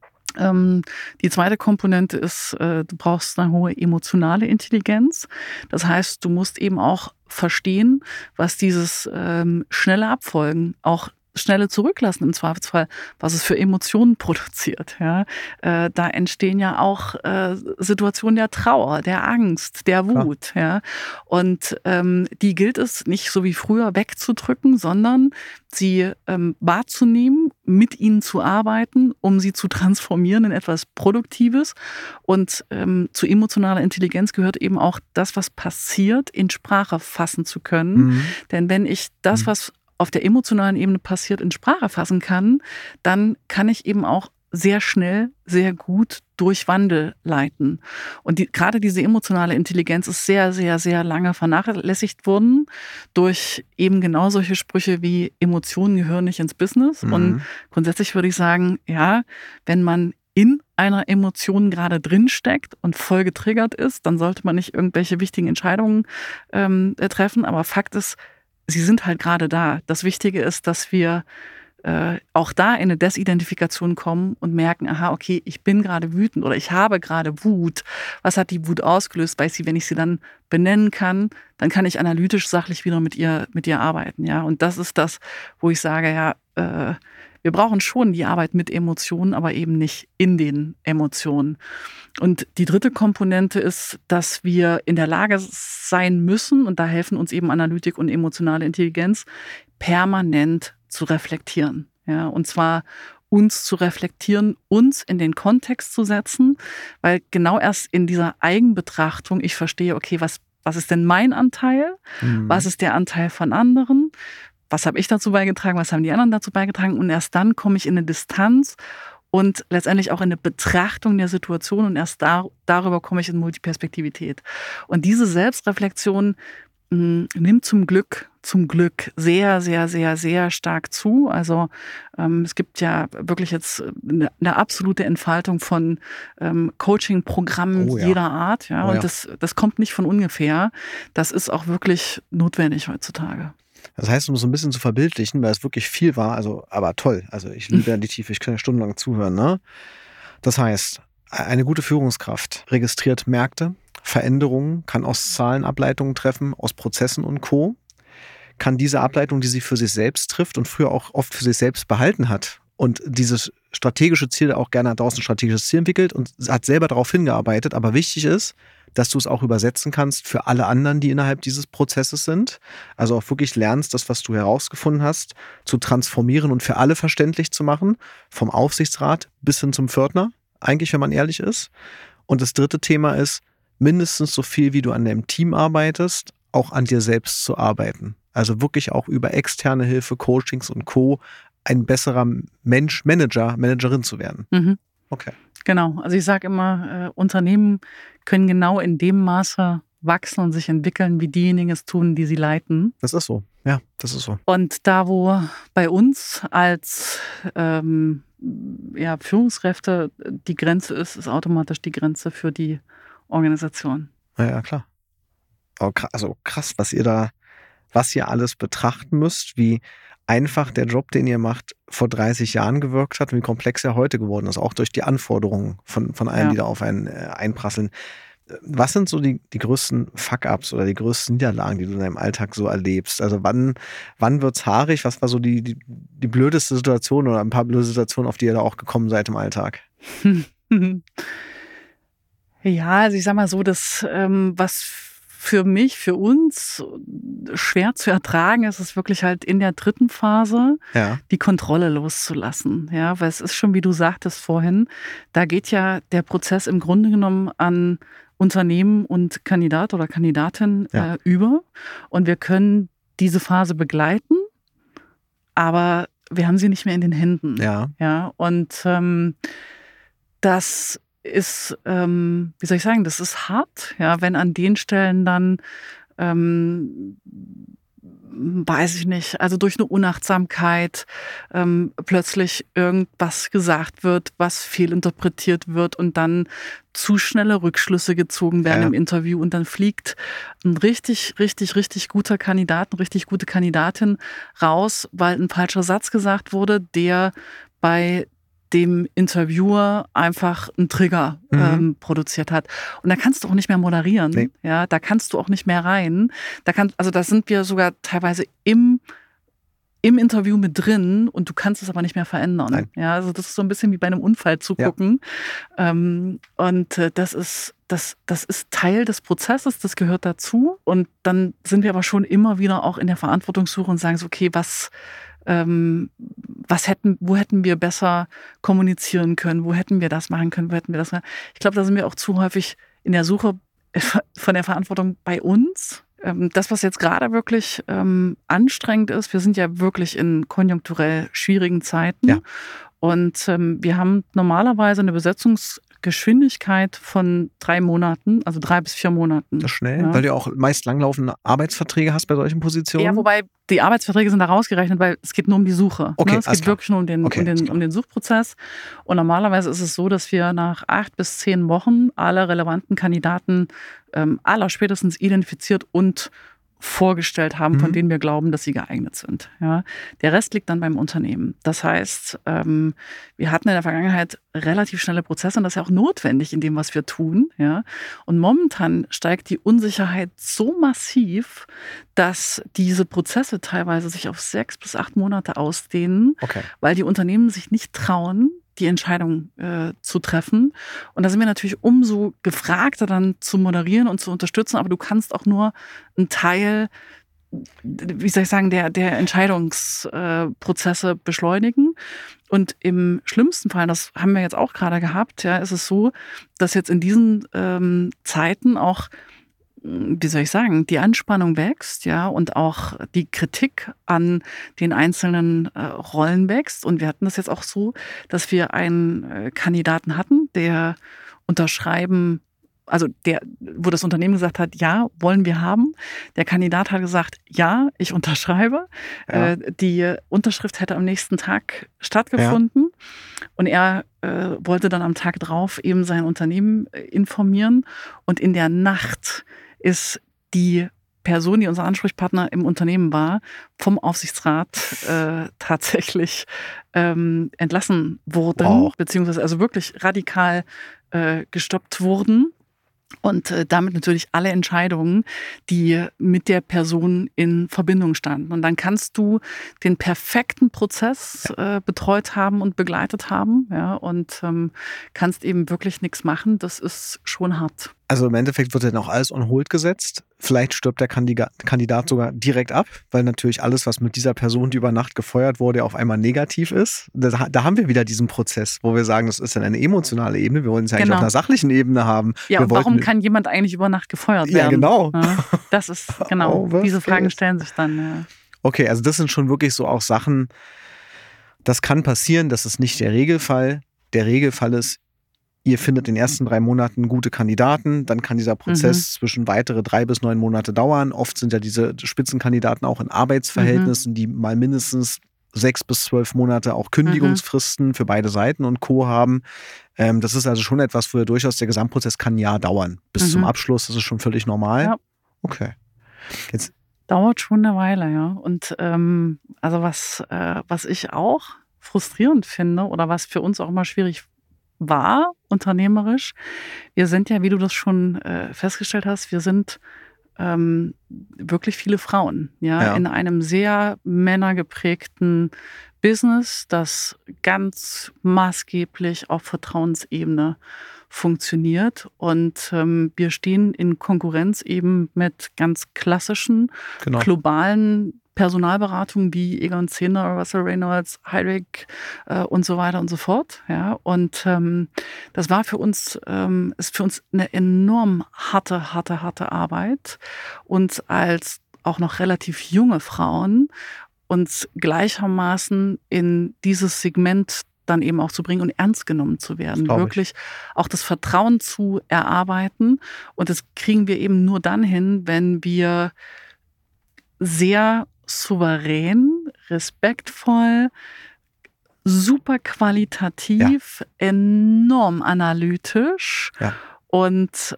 Die zweite Komponente ist, du brauchst eine hohe emotionale Intelligenz. Das heißt, du musst eben auch verstehen, was dieses schnelle Abfolgen, auch schnelle Zurücklassen im Zweifelsfall, was es für Emotionen produziert. Ja? Da entstehen ja auch Situationen der Trauer, der Angst, der Wut. Ja? Und die gilt es nicht so wie früher wegzudrücken, sondern sie wahrzunehmen, mit ihnen zu arbeiten, um sie zu transformieren in etwas Produktives. Und zu emotionaler Intelligenz gehört eben auch das, was passiert, in Sprache fassen zu können. Denn wenn ich das, was auf der emotionalen Ebene passiert, in Sprache fassen kann, dann kann ich eben auch sehr schnell, sehr gut durch Wandel leiten. Und gerade diese emotionale Intelligenz ist sehr, sehr, sehr lange vernachlässigt worden durch eben genau solche Sprüche wie Emotionen gehören nicht ins Business. Und grundsätzlich würde ich sagen, ja, wenn man in einer Emotion gerade drin steckt und voll getriggert ist, dann sollte man nicht irgendwelche wichtigen Entscheidungen treffen. Aber Fakt ist, sie sind halt gerade da. Das Wichtige ist, dass wir auch da in eine Desidentifikation kommen und merken, aha, okay, ich bin gerade wütend oder ich habe gerade Wut. Was hat die Wut ausgelöst? Wenn ich sie dann benennen kann, dann kann ich analytisch, sachlich wieder mit ihr arbeiten. Ja? Und das ist das, wo ich sage, ja, wir brauchen schon die Arbeit mit Emotionen, aber eben nicht in den Emotionen. Und die dritte Komponente ist, dass wir in der Lage sein müssen, und da helfen uns eben Analytik und emotionale Intelligenz, permanent zu reflektieren. Ja, und zwar uns zu reflektieren, uns in den Kontext zu setzen, weil genau erst in dieser Eigenbetrachtung ich verstehe, okay, was ist denn mein Anteil? Was ist der Anteil von anderen? Was habe ich dazu beigetragen? Was haben die anderen dazu beigetragen? Und erst dann komme ich in eine Distanz und letztendlich auch in eine Betrachtung der Situation und erst darüber komme ich in Multiperspektivität. Und diese Selbstreflexion nimmt zum Glück sehr, sehr, sehr, sehr stark zu. Also es gibt ja wirklich jetzt eine absolute Entfaltung von Coaching-Programmen jeder Art. Ja, und das kommt nicht von ungefähr. Das ist auch wirklich notwendig heutzutage. Das heißt, um es so ein bisschen zu verbildlichen, weil es wirklich viel war, also aber toll. Also ich liebe ja die Tiefe, ich kann ja stundenlang zuhören. Ne? Das heißt, eine gute Führungskraft registriert Märkte, Veränderungen, kann aus Zahlenableitungen treffen, aus Prozessen und Co., kann diese Ableitung, die sie für sich selbst trifft und früher auch oft für sich selbst behalten hat und dieses strategische Ziel auch gerne daraus ein strategisches Ziel entwickelt und hat selber darauf hingearbeitet, aber wichtig ist, dass du es auch übersetzen kannst für alle anderen, die innerhalb dieses Prozesses sind. Also auch wirklich lernst, das, was du herausgefunden hast, zu transformieren und für alle verständlich zu machen, vom Aufsichtsrat bis hin zum Pförtner, eigentlich, wenn man ehrlich ist. Und das dritte Thema ist, mindestens so viel, wie du an deinem Team arbeitest, auch an dir selbst zu arbeiten. Also wirklich auch über externe Hilfe, Coachings und Co. ein besserer Managerin zu werden. Okay. Genau. Also ich sage immer, Unternehmen können genau in dem Maße wachsen und sich entwickeln, wie diejenigen es tun, die sie leiten. Das ist so. Ja, das ist so. Und da, wo bei uns als Führungskräfte die Grenze ist automatisch die Grenze für die Organisation. Ja, klar. Also krass, was ihr alles betrachten müsst, wie einfach der Job, den ihr macht, vor 30 Jahren gewirkt hat und wie komplex er heute geworden ist, auch durch die Anforderungen von allen, die da auf einen einprasseln. Was sind so die größten Fuck-Ups oder die größten Niederlagen, die du in deinem Alltag so erlebst? Also wann wird's haarig? Was war so die blödeste Situation oder ein paar blöde Situationen, auf die ihr da auch gekommen seid im Alltag? Ja, also ich sag mal so, das, was für uns schwer zu ertragen ist, ist wirklich halt in der dritten Phase die Kontrolle loszulassen. Ja, weil es ist schon, wie du sagtest vorhin, da geht ja der Prozess im Grunde genommen an Unternehmen und Kandidat oder Kandidatin über. Und wir können diese Phase begleiten, aber wir haben sie nicht mehr in den Händen. Ja, und das ist, wie soll ich sagen, das ist hart, ja, wenn an den Stellen dann, weiß ich nicht, also durch eine Unachtsamkeit plötzlich irgendwas gesagt wird, was fehlinterpretiert wird und dann zu schnelle Rückschlüsse gezogen werden im Interview und dann fliegt ein richtig guter Kandidat, eine richtig gute Kandidatin raus, weil ein falscher Satz gesagt wurde, der bei dem Interviewer einfach einen Trigger produziert hat. Und da kannst du auch nicht mehr moderieren. Nee. Ja, da kannst du auch nicht mehr rein. Da sind wir sogar teilweise im Interview mit drin und du kannst es aber nicht mehr verändern. Nein. Ja, also das ist so ein bisschen wie bei einem Unfall zu gucken. Und das ist Teil des Prozesses, das gehört dazu. Und dann sind wir aber schon immer wieder auch in der Verantwortungssuche und sagen so, okay, wo hätten wir besser kommunizieren können, wo hätten wir das machen können, wo hätten wir das machen. Ich glaube, da sind wir auch zu häufig in der Suche von der Verantwortung bei uns. Das, was jetzt gerade wirklich anstrengend ist, wir sind ja wirklich in konjunkturell schwierigen Zeiten. Ja. Und wir haben normalerweise eine Besetzungsgeschwindigkeit von 3 Monaten, also 3 bis 4 Monaten. Das ist schnell, weil du auch meist langlaufende Arbeitsverträge hast bei solchen Positionen. Ja, wobei die Arbeitsverträge sind da rausgerechnet, weil es geht nur um die Suche. Okay, es geht wirklich nur um den Suchprozess. Und normalerweise ist es so, dass wir nach 8 bis 10 Wochen alle relevanten Kandidaten allerspätestens identifiziert und vorgestellt haben, von denen wir glauben, dass sie geeignet sind. Ja. Der Rest liegt dann beim Unternehmen. Das heißt, wir hatten in der Vergangenheit relativ schnelle Prozesse und das ist ja auch notwendig in dem, was wir tun. Ja. Und momentan steigt die Unsicherheit so massiv, dass diese Prozesse teilweise sich auf 6 bis 8 Monate ausdehnen, weil die Unternehmen sich nicht trauen, die Entscheidung zu treffen. Und da sind wir natürlich umso gefragter, dann zu moderieren und zu unterstützen. Aber du kannst auch nur einen Teil, wie soll ich sagen, der Entscheidungsprozesse beschleunigen. Und im schlimmsten Fall, das haben wir jetzt auch gerade gehabt, ist es so, dass jetzt in diesen Zeiten auch, wie soll ich sagen, die Anspannung wächst, ja, und auch die Kritik an den einzelnen Rollen wächst. Und wir hatten das jetzt auch so, dass wir einen Kandidaten hatten, der unterschreiben, also wo das Unternehmen gesagt hat, ja, wollen wir haben. Der Kandidat hat gesagt, ja, ich unterschreibe. Ja. Die Unterschrift hätte am nächsten Tag stattgefunden. Ja. Und er wollte dann am Tag drauf eben sein Unternehmen informieren. Und in der Nacht ist die Person, die unser Ansprechpartner im Unternehmen war, vom Aufsichtsrat tatsächlich entlassen wurden, beziehungsweise also wirklich radikal gestoppt wurden. Und damit natürlich alle Entscheidungen, die mit der Person in Verbindung standen. Und dann kannst du den perfekten Prozess betreut haben und begleitet haben, ja, und kannst eben wirklich nichts machen. Das ist schon hart. Also im Endeffekt wird dann auch alles on hold gesetzt. Vielleicht stirbt der Kandidat sogar direkt ab, weil natürlich alles, was mit dieser Person, die über Nacht gefeuert wurde, auf einmal negativ ist. Da haben wir wieder diesen Prozess, wo wir sagen, das ist dann eine emotionale Ebene. Wir wollen es ja eigentlich auf einer sachlichen Ebene haben. Ja, und warum kann jemand eigentlich über Nacht gefeuert werden? Ja, genau. Ja, das ist, genau, diese Fragen stellen sich dann. Ja. Okay, also das sind schon wirklich so auch Sachen, das kann passieren, das ist nicht der Regelfall. Der Regelfall ist, ihr findet in den ersten 3 Monaten gute Kandidaten, dann kann dieser Prozess zwischen weitere 3 bis 9 Monate dauern. Oft sind ja diese Spitzenkandidaten auch in Arbeitsverhältnissen, die mal mindestens 6 bis 12 Monate auch Kündigungsfristen für beide Seiten und Co. haben. Das ist also schon etwas, wo ja durchaus der Gesamtprozess kann ein Jahr dauern. Bis zum Abschluss, das ist schon völlig normal. Ja. Okay. Jetzt Dauert schon eine Weile, ja. Und also was ich auch frustrierend finde oder was für uns auch immer schwierig war, unternehmerisch, wir sind ja, wie du das schon festgestellt hast, wir sind wirklich viele Frauen, ja, in einem sehr männergeprägten Business, das ganz maßgeblich auf Vertrauensebene funktioniert. Und wir stehen in Konkurrenz eben mit ganz klassischen, globalen Personalberatungen wie Egon Zehnder, Russell Reynolds, Heidrick und so weiter und so fort. Ja. Und das war für uns, ist für uns eine enorm harte Arbeit. Uns als auch noch relativ junge Frauen uns gleichermaßen in dieses Segment dann eben auch zu bringen und ernst genommen zu werden. Wirklich auch das Vertrauen zu erarbeiten. Und das kriegen wir eben nur dann hin, wenn wir sehr souverän, respektvoll, super qualitativ, enorm analytisch und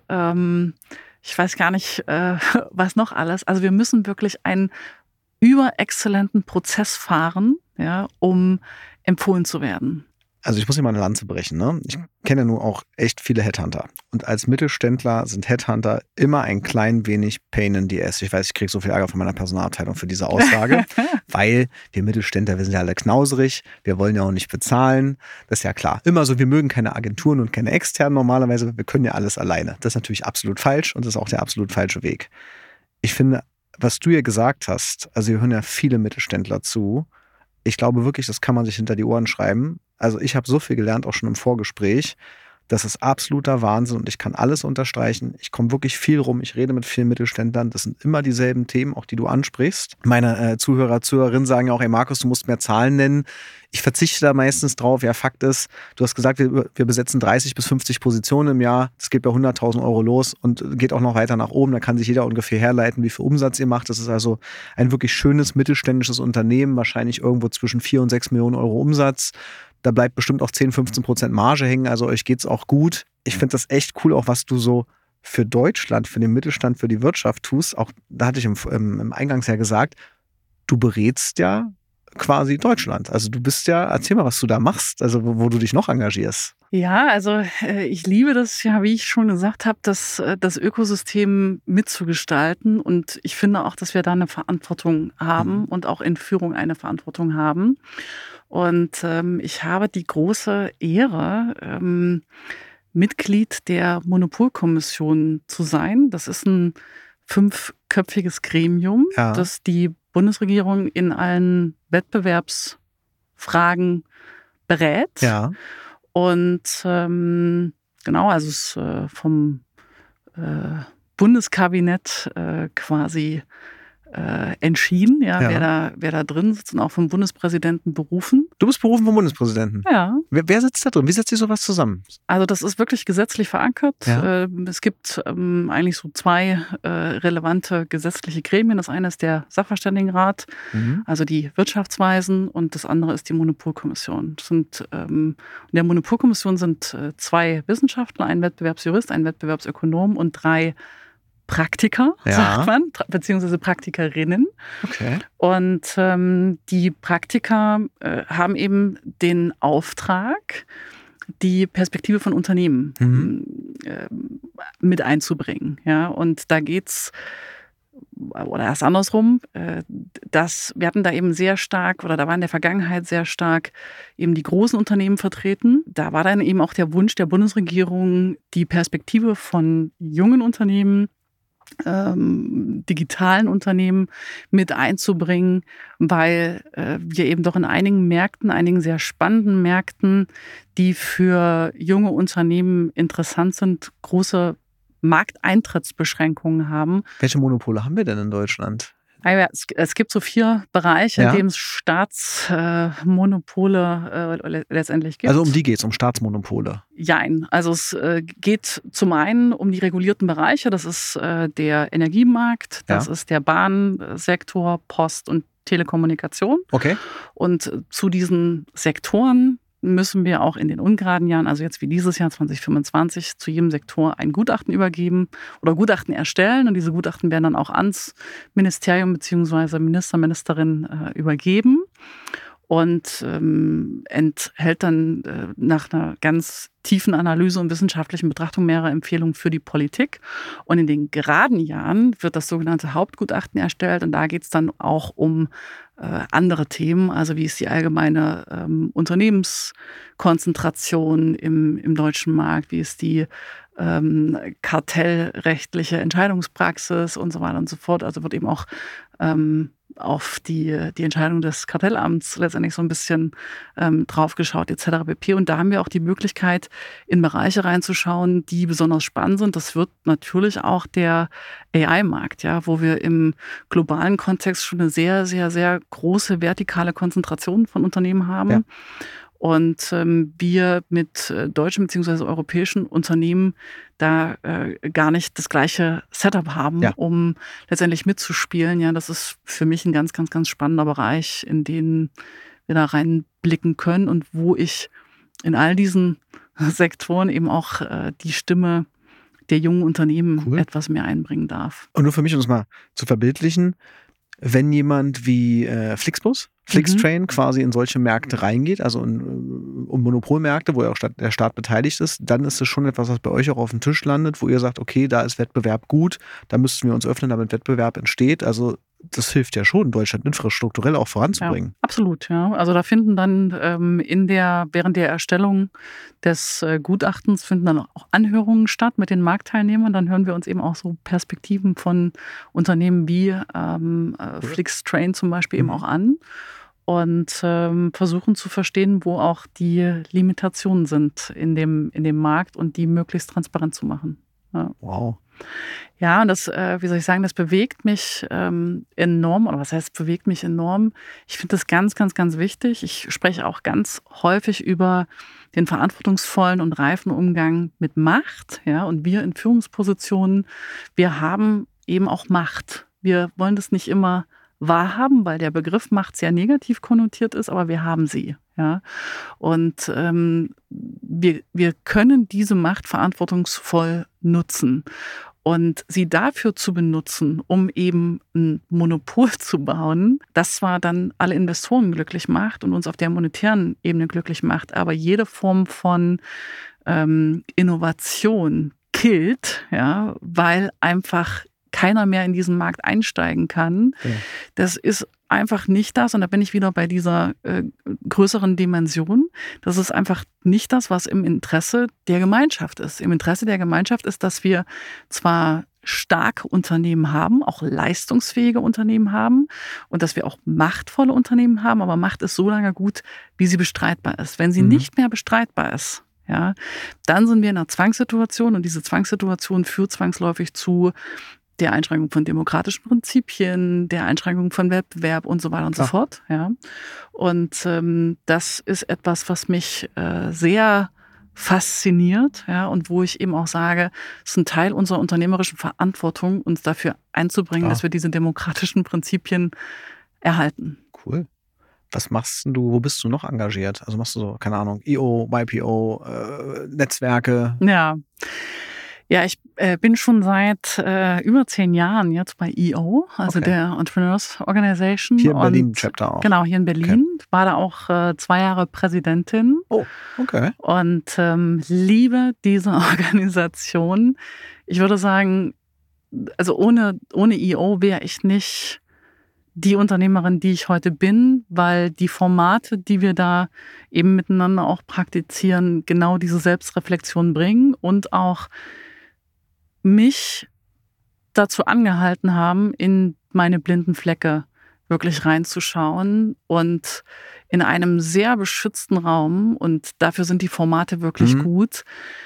ich weiß gar nicht, was noch alles. Also wir müssen wirklich einen überexzellenten Prozess fahren, ja, um empfohlen zu werden. Also ich muss hier mal eine Lanze brechen. Ne? Ich kenne nur auch echt viele Headhunter. Und als Mittelständler sind Headhunter immer ein klein wenig Pain in the ass. Ich weiß, ich kriege so viel Ärger von meiner Personalabteilung für diese Aussage, weil wir Mittelständler, wir sind ja alle knauserig, wir wollen ja auch nicht bezahlen. Das ist ja klar. Immer so, wir mögen keine Agenturen und keine externen normalerweise, wir können ja alles alleine. Das ist natürlich absolut falsch und das ist auch der absolut falsche Weg. Ich finde, was du ja gesagt hast, also wir hören ja viele Mittelständler zu, ich glaube wirklich, das kann man sich hinter die Ohren schreiben. Also ich habe so viel gelernt, auch schon im Vorgespräch. Das ist absoluter Wahnsinn und ich kann alles unterstreichen. Ich komme wirklich viel rum, ich rede mit vielen Mittelständlern. Das sind immer dieselben Themen, auch die du ansprichst. Meine Zuhörerinnen sagen ja auch, ey Markus, du musst mehr Zahlen nennen. Ich verzichte da meistens drauf. Ja, Fakt ist, du hast gesagt, wir besetzen 30 bis 50 Positionen im Jahr. Das geht bei 100.000 Euro los und geht auch noch weiter nach oben. Da kann sich jeder ungefähr herleiten, wie viel Umsatz ihr macht. Das ist also ein wirklich schönes mittelständisches Unternehmen, wahrscheinlich irgendwo zwischen 4 und 6 Millionen Euro Umsatz. Da bleibt bestimmt auch 10-15% Marge hängen, also euch geht's auch gut. Ich finde das echt cool, auch was du so für Deutschland, für den Mittelstand, für die Wirtschaft tust. Auch da hatte ich im Eingangs ja gesagt, du berätst ja quasi Deutschland. Also du bist ja, erzähl mal, was du da machst, also wo du dich noch engagierst. Ja, also ich liebe das, ja, wie ich schon gesagt habe, das Ökosystem mitzugestalten. Und ich finde auch, dass wir da eine Verantwortung haben und auch in Führung eine Verantwortung haben. Und ich habe die große Ehre, Mitglied der Monopolkommission zu sein. Das ist ein 5-köpfiges Gremium, das die Bundesregierung in allen Wettbewerbsfragen berät. Ja. Und genau, also es ist vom Bundeskabinett quasi entschieden, ja. Wer da drin sitzt und auch vom Bundespräsidenten berufen. Du bist berufen vom Bundespräsidenten? Ja. Wer sitzt da drin? Wie setzt ihr sowas zusammen? Also das ist wirklich gesetzlich verankert. Ja. Es gibt eigentlich so 2 relevante gesetzliche Gremien. Das eine ist der Sachverständigenrat, also die Wirtschaftsweisen, und das andere ist die Monopolkommission. In der Monopolkommission sind 2 Wissenschaftler, ein Wettbewerbsjurist, ein Wettbewerbsökonom und 3 Praktiker, sagt man, beziehungsweise Praktikerinnen. Okay. Und die Praktiker haben eben den Auftrag, die Perspektive von Unternehmen mit einzubringen. Ja? Und da geht's, oder erst andersrum, wir hatten da eben sehr stark, oder da war in der Vergangenheit sehr stark eben die großen Unternehmen vertreten. Da war dann eben auch der Wunsch der Bundesregierung, die Perspektive von jungen Unternehmen, digitalen Unternehmen mit einzubringen, weil wir eben doch in einigen sehr spannenden Märkten, die für junge Unternehmen interessant sind, große Markteintrittsbeschränkungen haben. Welche Monopole haben wir denn in Deutschland? Es gibt so 4 Bereiche, in denen es Staatsmonopole letztendlich gibt. Also um die geht es, um Staatsmonopole? Jein. Also es geht zum einen um die regulierten Bereiche. Das ist der Energiemarkt, das ist der Bahnsektor, Post und Telekommunikation. Okay. Und zu diesen Sektoren müssen wir auch in den ungeraden Jahren, also jetzt wie dieses Jahr 2025, zu jedem Sektor ein Gutachten übergeben oder Gutachten erstellen. Und diese Gutachten werden dann auch ans Ministerium bzw. Minister, Ministerin übergeben. Und enthält dann nach einer ganz tiefen Analyse und wissenschaftlichen Betrachtung mehrere Empfehlungen für die Politik. Und in den geraden Jahren wird das sogenannte Hauptgutachten erstellt. Und da geht es dann auch um andere Themen, also wie ist die allgemeine Unternehmenskonzentration im deutschen Markt, wie ist die kartellrechtliche Entscheidungspraxis und so weiter und so fort. Also wird eben auch auf die Entscheidung des Kartellamts letztendlich so ein bisschen drauf geschaut etc. pp. Und da haben wir auch die Möglichkeit, in Bereiche reinzuschauen, die besonders spannend sind. Das wird natürlich auch der AI-Markt, ja, wo wir im globalen Kontext schon eine sehr, sehr, sehr große vertikale Konzentration von Unternehmen haben. Ja. Und wir mit deutschen bzw. europäischen Unternehmen da gar nicht das gleiche Setup haben, um letztendlich mitzuspielen. Ja, das ist für mich ein ganz, ganz, ganz spannender Bereich, in den wir da reinblicken können und wo ich in all diesen Sektoren eben auch die Stimme der jungen Unternehmen etwas mehr einbringen darf. Und nur für mich, um es mal zu verbildlichen, wenn jemand wie Flixtrain quasi in solche Märkte reingeht, also um Monopolmärkte, wo ja auch der Staat beteiligt ist, dann ist es schon etwas, was bei euch auch auf dem Tisch landet, wo ihr sagt, okay, da ist Wettbewerb gut, da müssten wir uns öffnen, damit Wettbewerb entsteht. Also das hilft ja schon, Deutschland infrastrukturell auch voranzubringen. Ja, absolut, ja. Also da finden dann während der Erstellung des Gutachtens finden dann auch Anhörungen statt mit den Marktteilnehmern. Dann hören wir uns eben auch so Perspektiven von Unternehmen wie Flixtrain zum Beispiel eben auch an und versuchen zu verstehen, wo auch die Limitationen sind in dem Markt und die möglichst transparent zu machen. Ja. Wow. Ja, und das, wie soll ich sagen, das bewegt mich enorm. Oder was heißt, bewegt mich enorm? Ich finde das ganz, ganz, ganz wichtig. Ich spreche auch ganz häufig über den verantwortungsvollen und reifen Umgang mit Macht. Ja, und wir in Führungspositionen, wir haben eben auch Macht. Wir wollen das nicht immer wahrhaben, weil der Begriff Macht sehr negativ konnotiert ist, aber wir haben sie. Ja? Und wir können diese Macht verantwortungsvoll nutzen. Und sie dafür zu benutzen, um eben ein Monopol zu bauen, das zwar dann alle Investoren glücklich macht und uns auf der monetären Ebene glücklich macht, aber jede Form von Innovation killt, ja, weil einfach keiner mehr in diesen Markt einsteigen kann. Ja. Das ist einfach nicht das, und da bin ich wieder bei dieser größeren Dimension, das ist einfach nicht das, was im Interesse der Gemeinschaft ist. Im Interesse der Gemeinschaft ist, dass wir zwar starke Unternehmen haben, auch leistungsfähige Unternehmen haben und dass wir auch machtvolle Unternehmen haben, aber Macht ist so lange gut, wie sie bestreitbar ist. Wenn sie nicht mehr bestreitbar ist, ja, dann sind wir in einer Zwangssituation, und diese Zwangssituation führt zwangsläufig zu der Einschränkung von demokratischen Prinzipien, der Einschränkung von Wettbewerb und so weiter und so fort. Ja. Und das ist etwas, was mich sehr fasziniert, ja, und wo ich eben auch sage, es ist ein Teil unserer unternehmerischen Verantwortung, uns dafür einzubringen, dass wir diese demokratischen Prinzipien erhalten. Cool. Was machst du, wo bist du noch engagiert? Also machst du so, keine Ahnung, EO, YPO, Netzwerke? Ja, ich bin schon seit über 10 Jahren jetzt bei EO, also der Entrepreneurs Organization. Hier in Berlin Chapter auch. Genau, hier in Berlin. Okay. War da auch 2 Jahre Präsidentin. Oh, okay. Und liebe diese Organisation. Ich würde sagen, also ohne EO wäre ich nicht die Unternehmerin, die ich heute bin, weil die Formate, die wir da eben miteinander auch praktizieren, genau diese Selbstreflexion bringen und auch mich dazu angehalten haben, in meine blinden Flecke wirklich reinzuschauen und in einem sehr beschützten Raum, und dafür sind die Formate wirklich gut,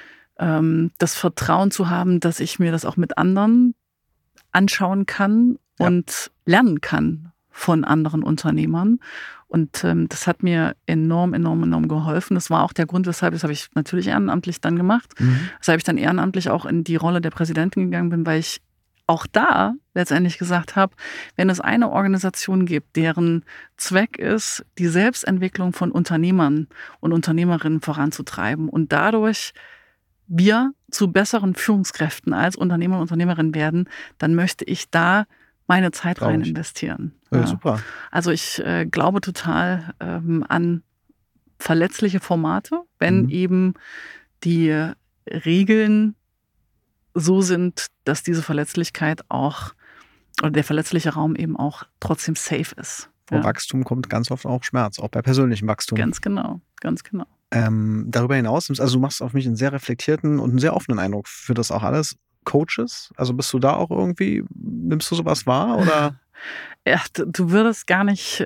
das Vertrauen zu haben, dass ich mir das auch mit anderen anschauen kann und lernen kann von anderen Unternehmern. Und das hat mir enorm geholfen. Das war auch der Grund, weshalb, das habe ich natürlich ehrenamtlich dann gemacht, weshalb ich dann ehrenamtlich auch in die Rolle der Präsidentin gegangen bin, weil ich auch da letztendlich gesagt habe, wenn es eine Organisation gibt, deren Zweck ist, die Selbstentwicklung von Unternehmern und Unternehmerinnen voranzutreiben und dadurch wir zu besseren Führungskräften als Unternehmer und Unternehmerinnen werden, dann möchte ich da meine Zeit rein investieren. Ja, super. Also ich glaube total an verletzliche Formate, wenn eben die Regeln so sind, dass diese Verletzlichkeit auch oder der verletzliche Raum eben auch trotzdem safe ist. Vor Wachstum kommt ganz oft auch Schmerz, auch bei persönlichem Wachstum. Ganz genau, ganz genau. Darüber hinaus, also du machst auf mich einen sehr reflektierten und einen sehr offenen Eindruck für das auch alles. Coaches, also bist du da auch irgendwie, nimmst du sowas wahr oder? Ja, du würdest gar nicht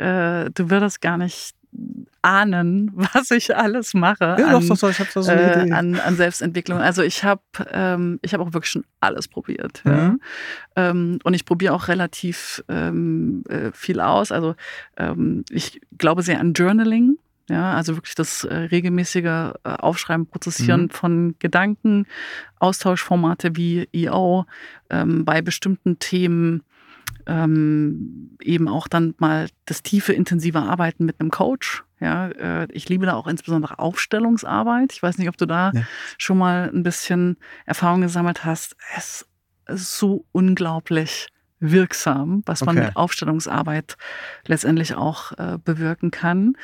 ahnen, was ich alles mache Ja, doch, ich habe da so eine Idee. An Selbstentwicklung. Also ich habe auch wirklich schon alles probiert. Mhm. Ja. Und ich probiere auch relativ viel aus. Also ich glaube sehr an Journaling. Ja, also wirklich das regelmäßige Aufschreiben, Prozessieren von Gedanken, Austauschformate wie EO, bei bestimmten Themen eben auch dann mal das tiefe, intensive Arbeiten mit einem Coach. Ja, ich liebe da auch insbesondere Aufstellungsarbeit. Ich weiß nicht, ob du da schon mal ein bisschen Erfahrung gesammelt hast. Es ist so unglaublich wirksam, was man mit Aufstellungsarbeit letztendlich auch bewirken kann.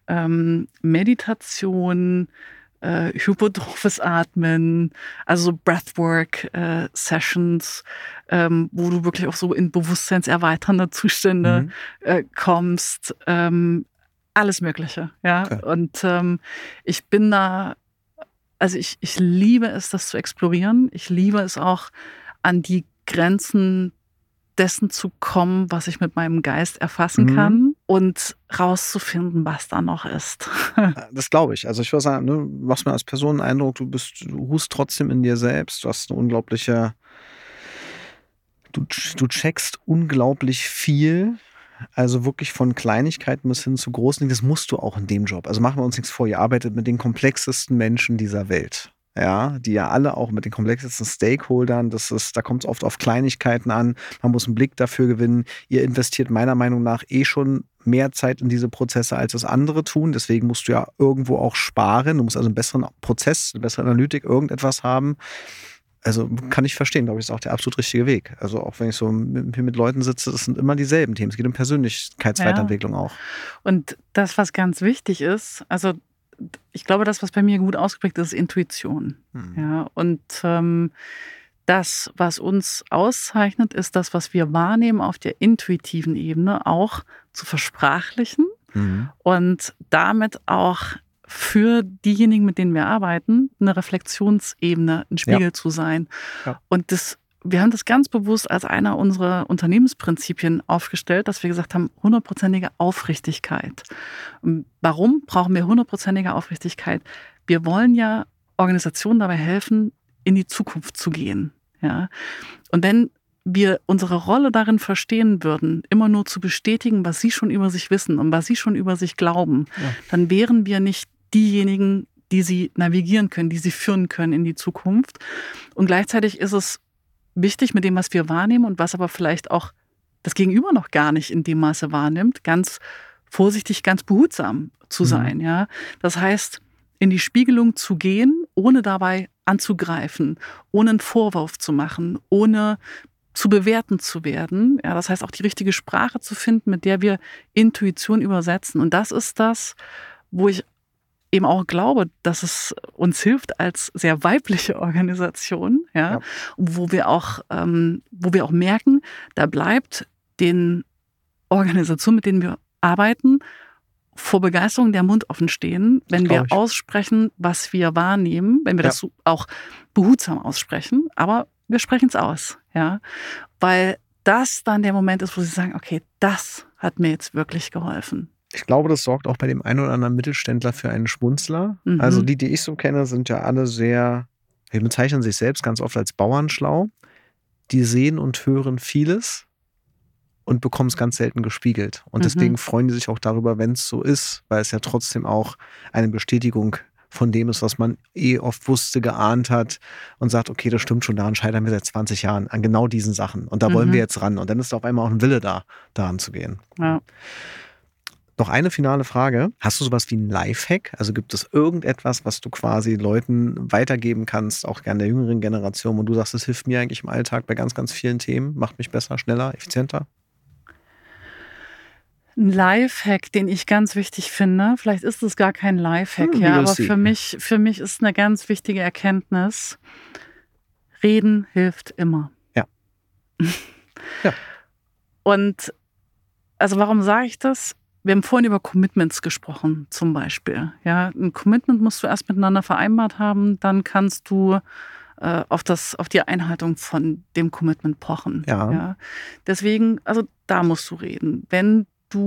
Meditation, hypotrophes Atmen, also so Breathwork-Sessions, wo du wirklich auch so in bewusstseinserweiternde Zustände kommst. Alles Mögliche, ja. Okay. Und ich bin da, also ich liebe es, das zu explorieren. Ich liebe es auch, an die Grenzen dessen zu kommen, was ich mit meinem Geist erfassen kann und rauszufinden, was da noch ist. Das glaube ich. Also ich würde sagen, du machst mir als Person einen Eindruck, du ruhst trotzdem in dir selbst. Du hast eine unglaubliche, du checkst unglaublich viel. Also wirklich von Kleinigkeiten bis hin zu großen Dingen. Das musst du auch in dem Job. Also machen wir uns nichts vor. Ihr arbeitet mit den komplexesten Menschen dieser Welt. Ja, die ja alle auch mit den komplexesten Stakeholdern, da kommt es oft auf Kleinigkeiten an, man muss einen Blick dafür gewinnen. Ihr investiert meiner Meinung nach schon mehr Zeit in diese Prozesse, als es andere tun. Deswegen musst du ja irgendwo auch sparen. Du musst also einen besseren Prozess, eine bessere Analytik, irgendetwas haben. Also kann ich verstehen, glaube ich, ist auch der absolut richtige Weg. Also auch wenn ich so mit Leuten sitze, das sind immer dieselben Themen. Es geht um Persönlichkeitsweiterentwicklung auch. Und das, was ganz wichtig ist, also ich glaube, das, was bei mir gut ausgeprägt ist, ist Intuition. Ja, und das, was uns auszeichnet, ist das, was wir wahrnehmen auf der intuitiven Ebene, auch zu versprachlichen und damit auch für diejenigen, mit denen wir arbeiten, eine Reflexionsebene, ein Spiegel zu sein. Ja. Und wir haben das ganz bewusst als einer unserer Unternehmensprinzipien aufgestellt, dass wir gesagt haben, 100%ige Aufrichtigkeit. Und warum brauchen wir 100%ige Aufrichtigkeit? Wir wollen ja Organisationen dabei helfen, in die Zukunft zu gehen. Ja? Und wenn wir unsere Rolle darin verstehen würden, immer nur zu bestätigen, was sie schon über sich wissen und was sie schon über sich glauben, dann wären wir nicht diejenigen, die sie navigieren können, die sie führen können in die Zukunft. Und gleichzeitig ist es wichtig mit dem, was wir wahrnehmen und was aber vielleicht auch das Gegenüber noch gar nicht in dem Maße wahrnimmt, ganz vorsichtig, ganz behutsam zu sein. Ja? Das heißt, in die Spiegelung zu gehen, ohne dabei anzugreifen, ohne einen Vorwurf zu machen, ohne zu bewerten zu werden. Ja, das heißt, auch die richtige Sprache zu finden, mit der wir Intuition übersetzen. Und das ist das, wo ich eben auch glaube, dass es uns hilft als sehr weibliche Organisation, ja. Wo wir auch merken, da bleibt den Organisationen, mit denen wir arbeiten, vor Begeisterung der Mund offen stehen, wenn wir aussprechen, was wir wahrnehmen, wenn wir das auch behutsam aussprechen, aber wir sprechen es aus, ja, weil das dann der Moment ist, wo sie sagen, okay, das hat mir jetzt wirklich geholfen. Ich glaube, das sorgt auch bei dem einen oder anderen Mittelständler für einen Schmunzler. Also die ich so kenne, sind ja alle wir bezeichnen sich selbst ganz oft als bauernschlau. Die sehen und hören vieles und bekommen es ganz selten gespiegelt. Und deswegen freuen die sich auch darüber, wenn es so ist, weil es ja trotzdem auch eine Bestätigung von dem ist, was man oft wusste, geahnt hat und sagt, okay, das stimmt schon, daran scheitern wir seit 20 Jahren, an genau diesen Sachen. Und da wollen wir jetzt ran. Und dann ist auf einmal auch ein Wille da, daran zu gehen. Ja. Noch eine finale Frage. Hast du sowas wie einen Lifehack? Also gibt es irgendetwas, was du quasi Leuten weitergeben kannst, auch gerne der jüngeren Generation, und du sagst, es hilft mir eigentlich im Alltag bei ganz, ganz vielen Themen, macht mich besser, schneller, effizienter? Ein Lifehack, den ich ganz wichtig finde, vielleicht ist es gar kein Lifehack, aber für mich ist eine ganz wichtige Erkenntnis, Reden hilft immer. Ja. Ja. Und also warum sage ich das? Wir haben vorhin über Commitments gesprochen, zum Beispiel. Ja, ein Commitment musst du erst miteinander vereinbart haben, dann kannst du auf die Einhaltung von dem Commitment pochen. Ja. Deswegen, also da musst du reden. Wenn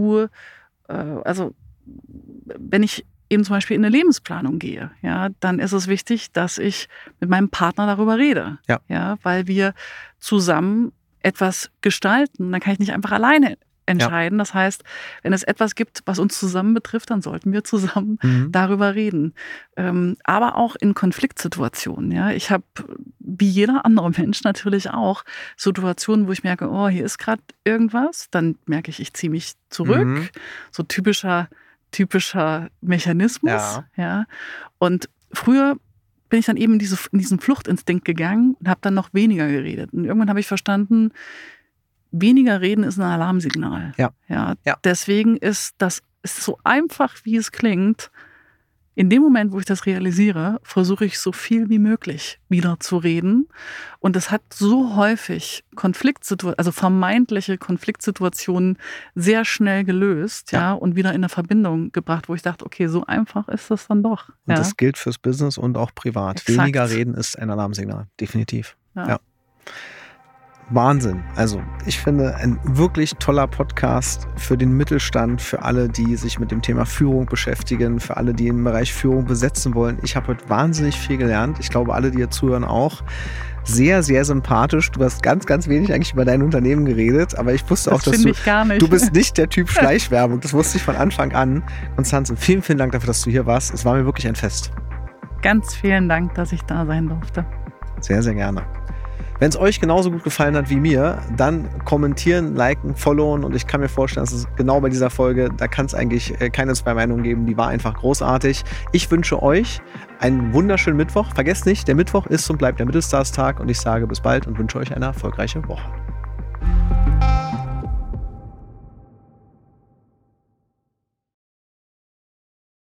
ich eben zum Beispiel in eine Lebensplanung gehe, ja, dann ist es wichtig, dass ich mit meinem Partner darüber rede. Ja, weil wir zusammen etwas gestalten. Dann kann ich nicht einfach alleine entscheiden. Das heißt, wenn es etwas gibt, was uns zusammen betrifft, dann sollten wir zusammen darüber reden. Aber auch in Konfliktsituationen. Ja. Ich habe, wie jeder andere Mensch natürlich auch, Situationen, wo ich merke, oh, hier ist gerade irgendwas. Dann merke ich ziehe mich zurück. So typischer Mechanismus. Ja. Und früher bin ich dann eben in diesen Fluchtinstinkt gegangen und habe dann noch weniger geredet. Und irgendwann habe ich verstanden, weniger reden ist ein Alarmsignal. Ja. Deswegen ist so einfach, wie es klingt. In dem Moment, wo ich das realisiere, versuche ich so viel wie möglich wieder zu reden. Und das hat so häufig vermeintliche Konfliktsituationen sehr schnell gelöst, und wieder in eine Verbindung gebracht, wo ich dachte, okay, so einfach ist das dann doch. Und das gilt fürs Business und auch privat. Exakt. Weniger reden ist ein Alarmsignal, definitiv. Ja. Wahnsinn. Also ich finde, ein wirklich toller Podcast für den Mittelstand, für alle, die sich mit dem Thema Führung beschäftigen, für alle, die im Bereich Führung besetzen wollen. Ich habe heute wahnsinnig viel gelernt. Ich glaube, alle, die hier zuhören, auch. Sehr, sehr sympathisch. Du hast ganz, ganz wenig eigentlich über dein Unternehmen geredet, aber ich wusste auch, dass du bist nicht der Typ Schleichwerbung. Das wusste ich von Anfang an. Konstanze, vielen, vielen Dank dafür, dass du hier warst. Es war mir wirklich ein Fest. Ganz vielen Dank, dass ich da sein durfte. Sehr, sehr gerne. Wenn es euch genauso gut gefallen hat wie mir, dann kommentieren, liken, followen, und ich kann mir vorstellen, dass es genau bei dieser Folge, da kann es eigentlich keine zwei Meinungen geben, die war einfach großartig. Ich wünsche euch einen wunderschönen Mittwoch. Vergesst nicht, der Mittwoch ist und bleibt der Mittelstars-Tag, und ich sage bis bald und wünsche euch eine erfolgreiche Woche.